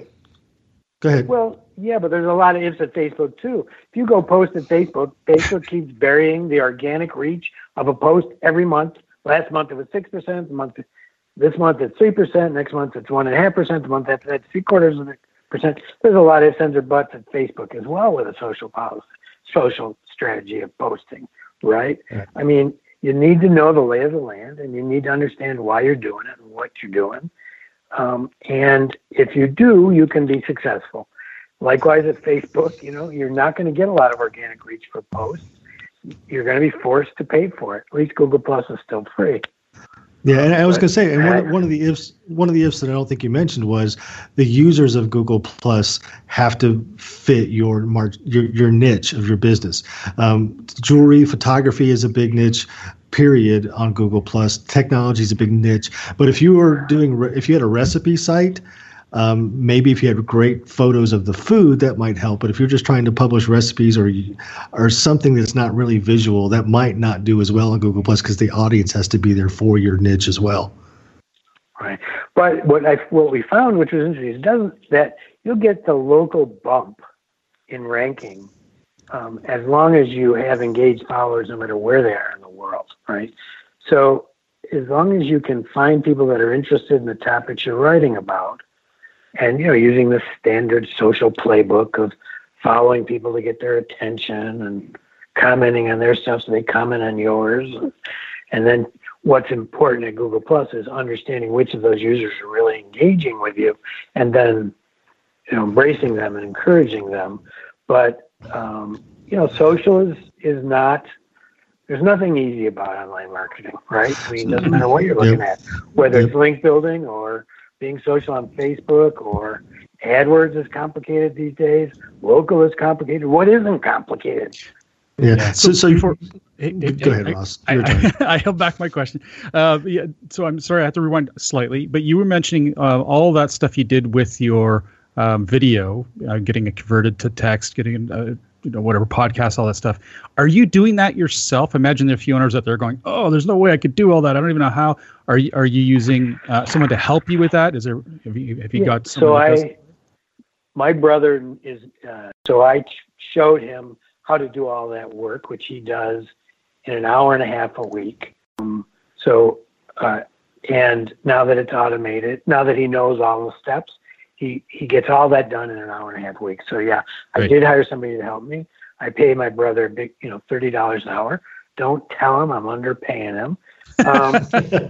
Go ahead. Well, yeah, but there's a lot of ifs at Facebook too. If you go post at Facebook, Facebook keeps burying the organic reach of a post every month. Last month it was six percent. The month, this month it's three percent. Next month it's one and a half percent. The month after that, three quarters of a percent. There's a lot of ifs, ands, or buts at Facebook as well with a social policy, social strategy of posting, right? Yeah. I mean. You need to know the lay of the land, and you need to understand why you're doing it and what you're doing. Um, and if you do, you can be successful. Likewise at Facebook, you know, you're not going to get a lot of organic reach for posts. You're going to be forced to pay for it. At least Google Plus is still free. Yeah, and I was going to say, and one, one of the ifs, one of the ifs that I don't think you mentioned was the users of Google Plus have to fit your mar- your, your niche of your business. Um, jewelry, photography is a big niche. Period on Google Plus. Technology is a big niche. But if you were doing, re- if you had a recipe site, um, maybe if you had great photos of the food, that might help. But if you're just trying to publish recipes or or something that's not really visual, that might not do as well on Google Plus because the audience has to be there for your niche as well. Right. But what I what we found, which was interesting, is doesn't that you'll get the local bump in ranking um, as long as you have engaged followers, no matter where they are in the world. Right. So as long as you can find people that are interested in the topics you're writing about. And, you know, using the standard social playbook of following people to get their attention and commenting on their stuff so they comment on yours. And then what's important at Google Plus is understanding which of those users are really engaging with you and then, you know, embracing them and encouraging them. But, um, you know, social is, is not, there's nothing easy about online marketing, right? I mean, it doesn't matter what you're looking yep. at, whether yep. it's link building or being social on Facebook or AdWords is complicated these days. Local is complicated. What isn't complicated? Yeah. yeah. So, so before, hey, go hey, ahead, I, Ross. I, I, I held back my question. Uh, yeah, so I'm sorry, I have to rewind slightly. But you were mentioning uh, all that stuff you did with your um, video, uh, getting it converted to text, getting uh, you know whatever podcast, all that stuff. Are you doing that yourself? Imagine there are a few owners out there going, "Oh, there's no way I could do all that. I don't even know how." Are you are you using uh, someone to help you with that? Is there have you, have you yeah, got someone? So that I, my brother is. Uh, so I showed him how to do all that work, which he does in an hour and a half a week. Um, so, uh, and now that it's automated, now that he knows all the steps, he, he gets all that done in an hour and a half a week. So yeah, Great. I did hire somebody to help me. I pay my brother a big, you know, thirty dollars an hour. Don't tell him I'm underpaying him. Um,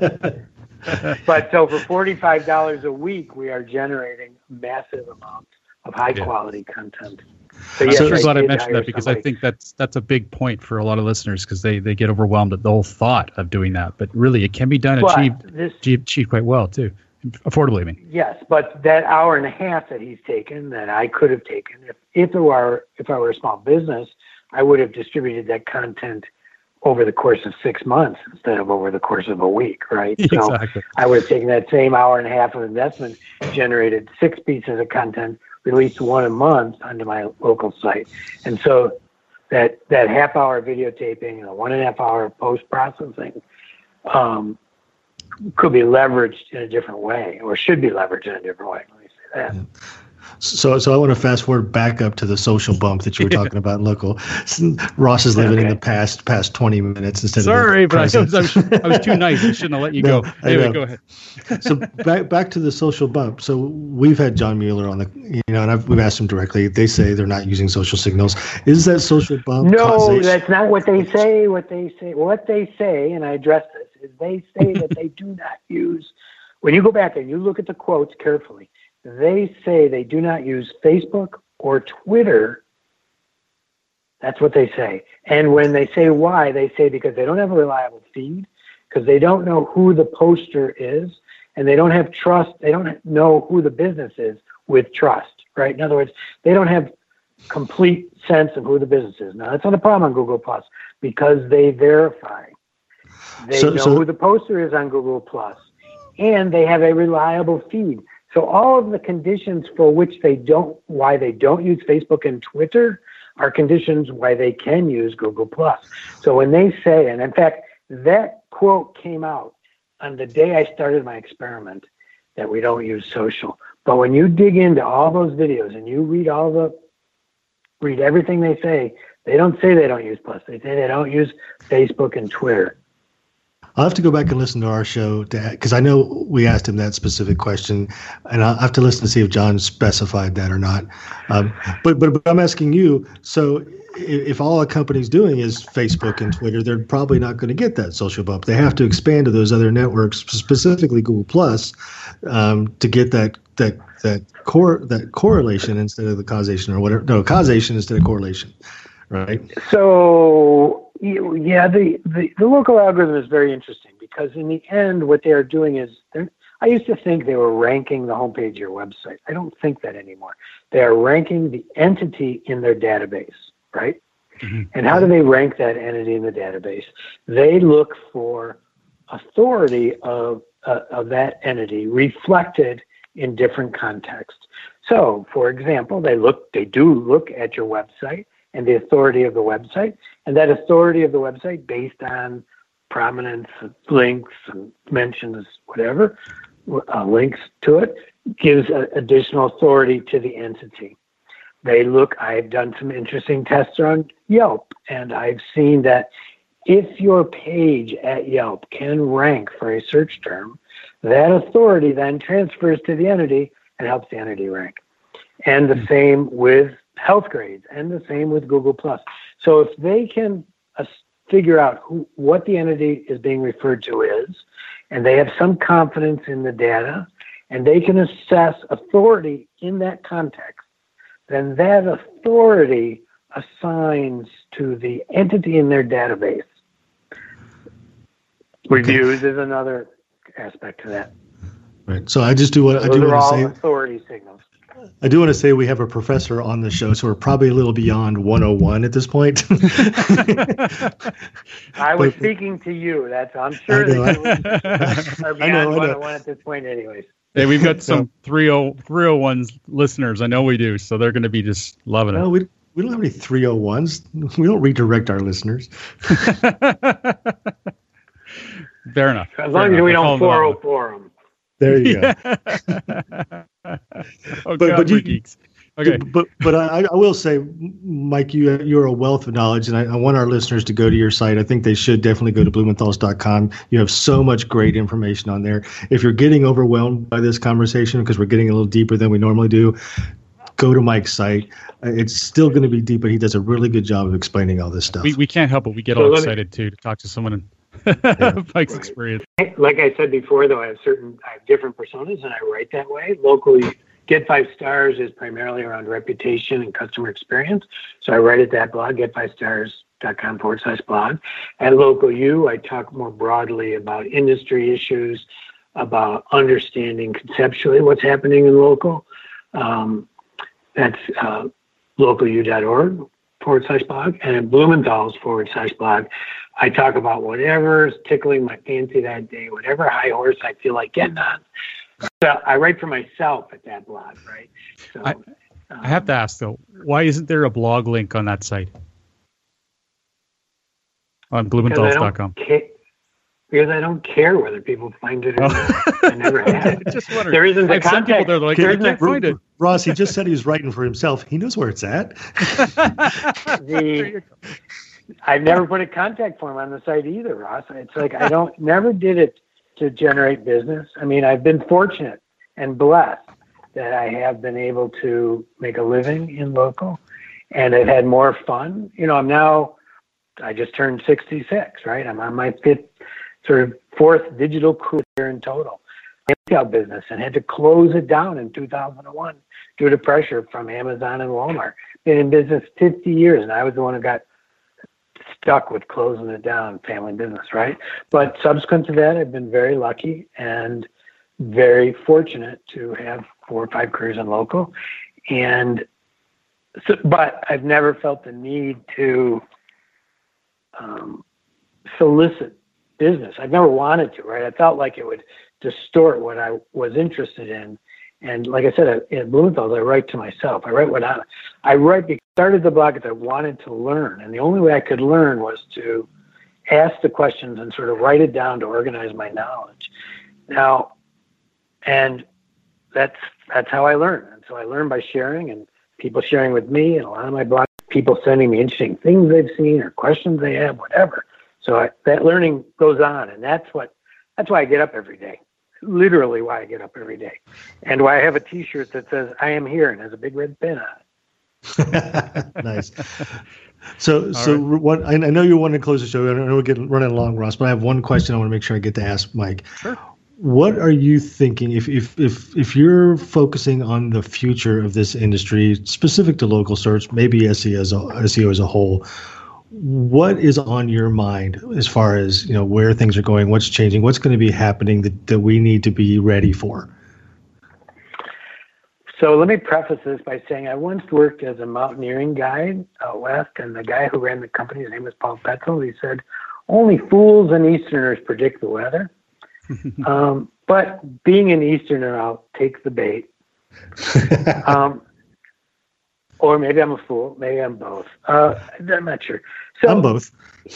but so for forty-five dollars a week, we are generating massive amounts of high quality yeah. content. So, yes, I'm so glad I, I mentioned that because somebody. I think that's that's a big point for a lot of listeners because they, they get overwhelmed at the whole thought of doing that. But really, it can be done, achieved, this, achieved quite well, too. Affordably, I mean. Yes, but that hour and a half that he's taken, that I could have taken, if, if, it were, if I were a small business, I would have distributed that content over the course of six months instead of over the course of a week, right? Exactly. So I would have taken that same hour and a half of investment, generated six pieces of content, released one a month onto my local site. And so that that half hour videotaping and a one and a half hour post-processing um, could be leveraged in a different way or should be leveraged in a different way. Let me say that. Yeah. So, so I want to fast forward back up to the social bump that you were talking about in local. Ross is living okay. in the past past twenty minutes instead Sorry, of but I was, I, was, I was too nice. I shouldn't have let you no, go. Anyway, go ahead. So back back to the social bump. So we've had John Mueller on the, you know, and I've, we've asked him directly. They say they're not using social signals. Is that social bump? No, causation? That's not what they say. What they say, what they say, and I address this, is they say that they do not use. When you go back and you look at the quotes carefully, they say they do not use Facebook or Twitter. That's what they say. And when they say why, they say because they don't have a reliable feed, because they don't know who the poster is, and they don't have trust. They don't know who the business is with trust, right? In other words, they don't have complete sense of who the business is. Now, that's not a problem on Google Plus because they verify. They so, know so, who the poster is on Google Plus, and they have a reliable feed. So all of the conditions for which they don't, why they don't use Facebook and Twitter are conditions why they can use Google Plus. So when they say, and in fact, that quote came out on the day I started my experiment that we don't use social. But when you dig into all those videos and you read all the, read everything they say, they don't say they don't use Plus. They say they don't use Facebook and Twitter. I'll have to go back and listen to our show because I know we asked him that specific question, and I'll have to listen to see if John specified that or not. Um, but, but but I'm asking you, so if, if all a company's doing is Facebook and Twitter, they're probably not going to get that social bump. They have to expand to those other networks, specifically Google Plus, um, to get that that that core that correlation instead of the causation or whatever. No, causation instead of correlation, right? So. Yeah, the, the, the local algorithm is very interesting because in the end, what they are doing is, I used to think they were ranking the homepage of your website. I don't think that anymore. They are ranking the entity in their database, right? Mm-hmm. And how do they rank that entity in the database? They look for authority of, uh, of that entity reflected in different contexts. So, for example, they look, they do look at your website and the authority of the website, and that authority of the website based on prominence, links, and mentions, whatever, uh, links to it, gives a, additional authority to the entity. They look, I've done some interesting tests on Yelp, and I've seen that if your page at Yelp can rank for a search term, that authority then transfers to the entity and helps the entity rank. And the same with health grades, and the same with Google Plus. So if they can uh, figure out who, what the entity is being referred to is, and they have some confidence in the data, and they can assess authority in that context, then that authority assigns to the entity in their database. Reviews is another aspect to that. Right. So I just do what Those I do are want to all say. Authority signals. I do want to say we have a professor on the show, so we're probably a little beyond one oh one at this point. I was but, speaking to you. That's I'm sure that you are beyond one oh one at this point anyways. Hey, we've got some three oh ones listeners. I know we do, so they're going to be just loving it. No, we, we don't have any three oh ones. We don't redirect our listeners. Fair enough. As long as we don't four oh four them. There you go. oh, but God, but you, geeks. Okay. But but I, I will say, Mike, you you're a wealth of knowledge, and I, I want our listeners to go to your site. I think they should definitely go to blumenthal's dot com. You have so much great information on there. If you're getting overwhelmed by this conversation because we're getting a little deeper than we normally do, go to Mike's site. It's still going to be deep, but he does a really good job of explaining all this stuff. We we can't help it. We get so all excited me, too to talk to someone in yeah. Mike's experience. Like I said before, though, I have certain I have different personas, and I write that way. Locally, Get Five Stars is primarily around reputation and customer experience, so I write at that blog, get five stars dot com forward slash blog. At Local U, I talk more broadly about industry issues, about understanding conceptually what's happening in local. Um, that's uh, local u dot org forward slash blog, and at Blumenthal's forward slash blog, I talk about whatever's tickling my fancy that day, whatever high horse I feel like getting on. So I write for myself at that blog, right? So, I, um, I have to ask, though, why isn't there a blog link on that site? On blumenthal's dot com. Because I don't care whether people find it or not. I never have. Just wondering. There isn't a I've sent people contact. there, they're like, there I isn't can't a- find it. Ross, he just said he was writing for himself. He knows where it's at. the, I've never put a contact form on the site either, Ross. It's like I don't never did it to generate business. I mean, I've been fortunate and blessed that I have been able to make a living in local, and I've had more fun. You know, I'm now, I just turned sixty-six, right? I'm on my fifth, sort of fourth digital career in total. Retail business, and had to close it down in two thousand one due to pressure from Amazon and Walmart. Been in business fifty years, and I was the one who got stuck with closing it down, family business, right? But subsequent to that, I've been very lucky and very fortunate to have four or five careers in local. And so, but I've never felt the need to um, solicit business. I've never wanted to, right? I felt like it would distort what I was interested in. And like I said, at Blumenthal's, I write to myself. I write what I, I write because I started the blog because I wanted to learn. And the only way I could learn was to ask the questions and sort of write it down to organize my knowledge. Now, and that's, that's how I learn. And so I learn by sharing, and people sharing with me, and a lot of my blog, people sending me interesting things they've seen or questions they have, whatever. So I, that learning goes on, and that's what, that's why I get up every day. Literally why I get up every day, and why I have a T-shirt that says "I am here" and has a big red pin on it. Nice. So, All so right. what? I know you want to close the show. I know we're getting running along, Ross, but I have one question I want to make sure I get to ask Mike. Sure. What are you thinking if if if if you're focusing on the future of this industry, specific to local search, maybe S E O as a, S E O as a whole? What is on your mind as far as, you know, where things are going, what's changing, what's going to be happening that, that we need to be ready for? So let me preface this by saying I once worked as a mountaineering guide out west, and the guy who ran the company, his name was Paul Petzel, he said, only fools and Easterners predict the weather. um, but being an Easterner, I'll take the bait. um, Or maybe I'm a fool. Maybe I'm both. Uh, I'm not sure. So I'm both.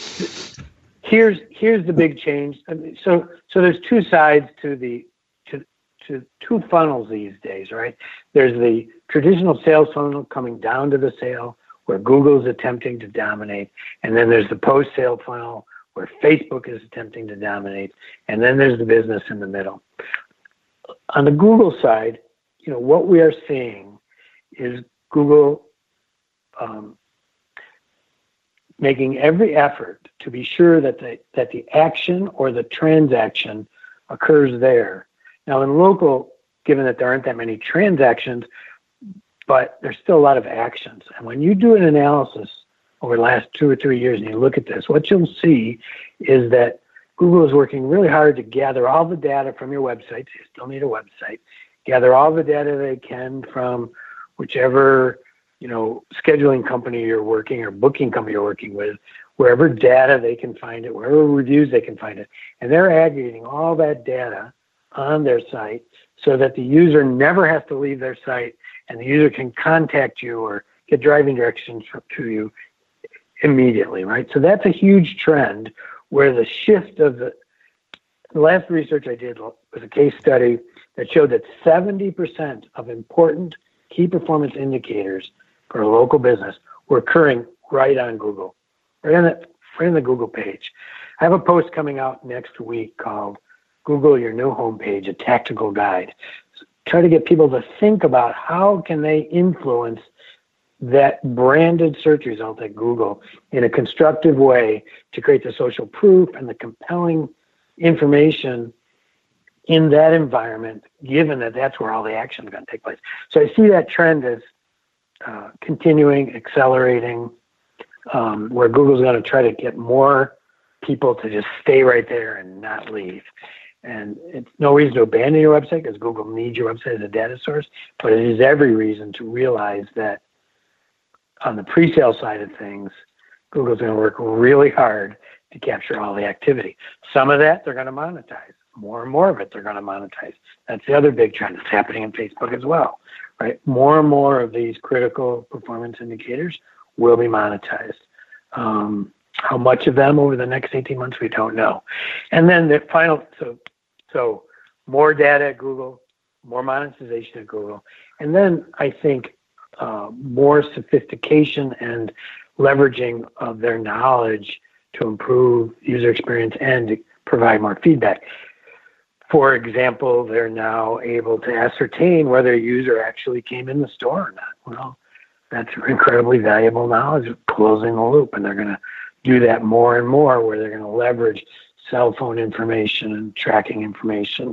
Here's here's the big change. I mean, so so there's two sides to the to to two funnels these days, right? There's the traditional sales funnel coming down to the sale, where Google is attempting to dominate, and then there's the post-sale funnel where Facebook is attempting to dominate, and then there's the business in the middle. On the Google side, you know, what we are seeing is Google um, making every effort to be sure that the, that the action or the transaction occurs there. Now in local, given that there aren't that many transactions, but there's still a lot of actions. And when you do an analysis over the last two or three years and you look at this, what you'll see is that Google is working really hard to gather all the data from your website. You still need a website. Gather all the data they can from whichever, you know, scheduling company you're working or booking company you're working with, wherever data they can find it, wherever reviews they can find it. And they're aggregating all that data on their site so that the user never has to leave their site, and the user can contact you or get driving directions to you immediately, right? So that's a huge trend where the shift of the, the last research I did was a case study that showed that seventy percent of important key performance indicators for a local business were occurring right on Google, right on the, right on the Google page. I have a post coming out next week called Google Your New Homepage, a Tactical Guide. So try to get people to think about how can they influence that branded search result at Google in a constructive way to create the social proof and the compelling information in that environment, given that that's where all the action is going to take place. So I see that trend as uh, continuing, accelerating, um, where Google's going to try to get more people to just stay right there and not leave. And it's no reason to abandon your website because Google needs your website as a data source, but it is every reason to realize that on the pre-sale side of things, Google's going to work really hard to capture all the activity. Some of that they're going to monetize. More and more of it they're going to monetize. That's the other big trend that's happening in Facebook as well, right? More and more of these critical performance indicators will be monetized. Um, How much of them over the next eighteen months, we don't know. And then the final, so so more data at Google, more monetization at Google, and then I think uh, more sophistication and leveraging of their knowledge to improve user experience and to provide more feedback. For example, they're now able to ascertain whether a user actually came in the store or not. Well, that's incredibly valuable knowledge, closing the loop, and they're going to do that more and more, where they're going to leverage cell phone information and tracking information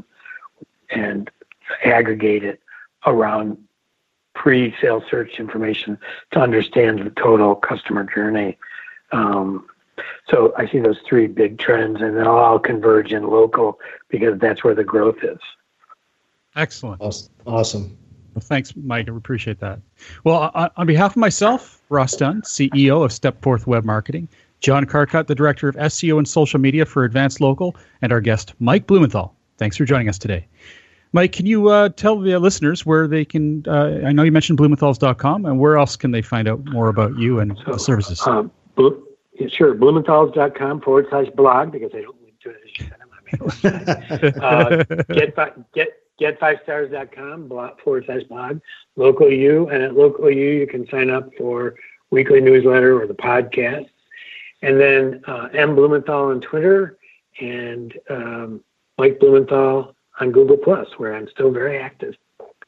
and aggregate it around pre-sale search information to understand the total customer journey. Um, so I see those three big trends, and they'll all converge in local because that's where the growth is. Excellent. Awesome. Well, thanks, Mike. I appreciate that. Well, on, on behalf of myself, Ross Dunn, C E O of Stepforth Web Marketing, John Carcutt, the Director of S E O and Social Media for Advanced Local, and our guest, Mike Blumenthal. Thanks for joining us today. Mike, can you uh, tell the listeners where they can, uh, I know you mentioned blumenthals dot com, and where else can they find out more about you and so, the services? Um, Blu- yeah, sure, blumenthals dot com forward slash blog, because I don't link to it as you said on my website. uh, get, fi- get, get five stars dot com blog, forward slash blog, Local U, and at Local U you can sign up for weekly newsletter or the podcast. And then uh, M. Blumenthal on Twitter, and um, Mike Blumenthal on Google Plus, where I'm still very active.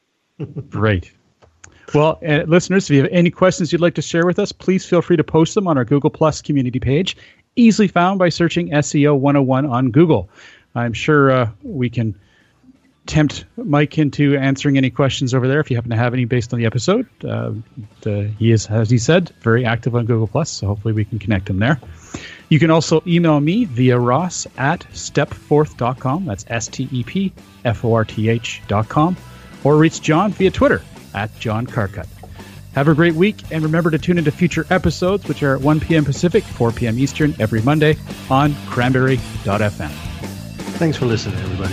Great. Well, uh, listeners, if you have any questions you'd like to share with us, please feel free to post them on our Google Plus community page, easily found by searching S E O one oh one on Google. I'm sure uh, we can tempt Mike into answering any questions over there if you happen to have any based on the episode. Uh, the, he is, as he said, very active on Google Plus, so hopefully we can connect him there. You can also email me via ross at stepforth dot com. That's S T E P F O R T H dot com. Or reach John via Twitter at John Carcutt. Have a great week, and remember to tune into future episodes, which are at one p.m. Pacific, four p.m. Eastern, every Monday on cranberry dot f m. Thanks for listening, everybody.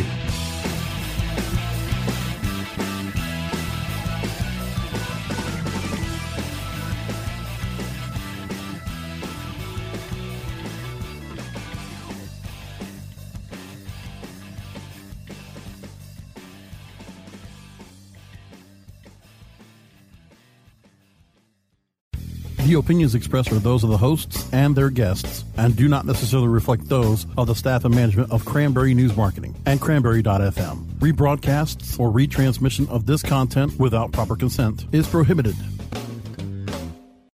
The opinions expressed are those of the hosts and their guests and do not necessarily reflect those of the staff and management of Cranberry News Marketing and cranberry dot f m. Rebroadcasts or retransmission of this content without proper consent is prohibited.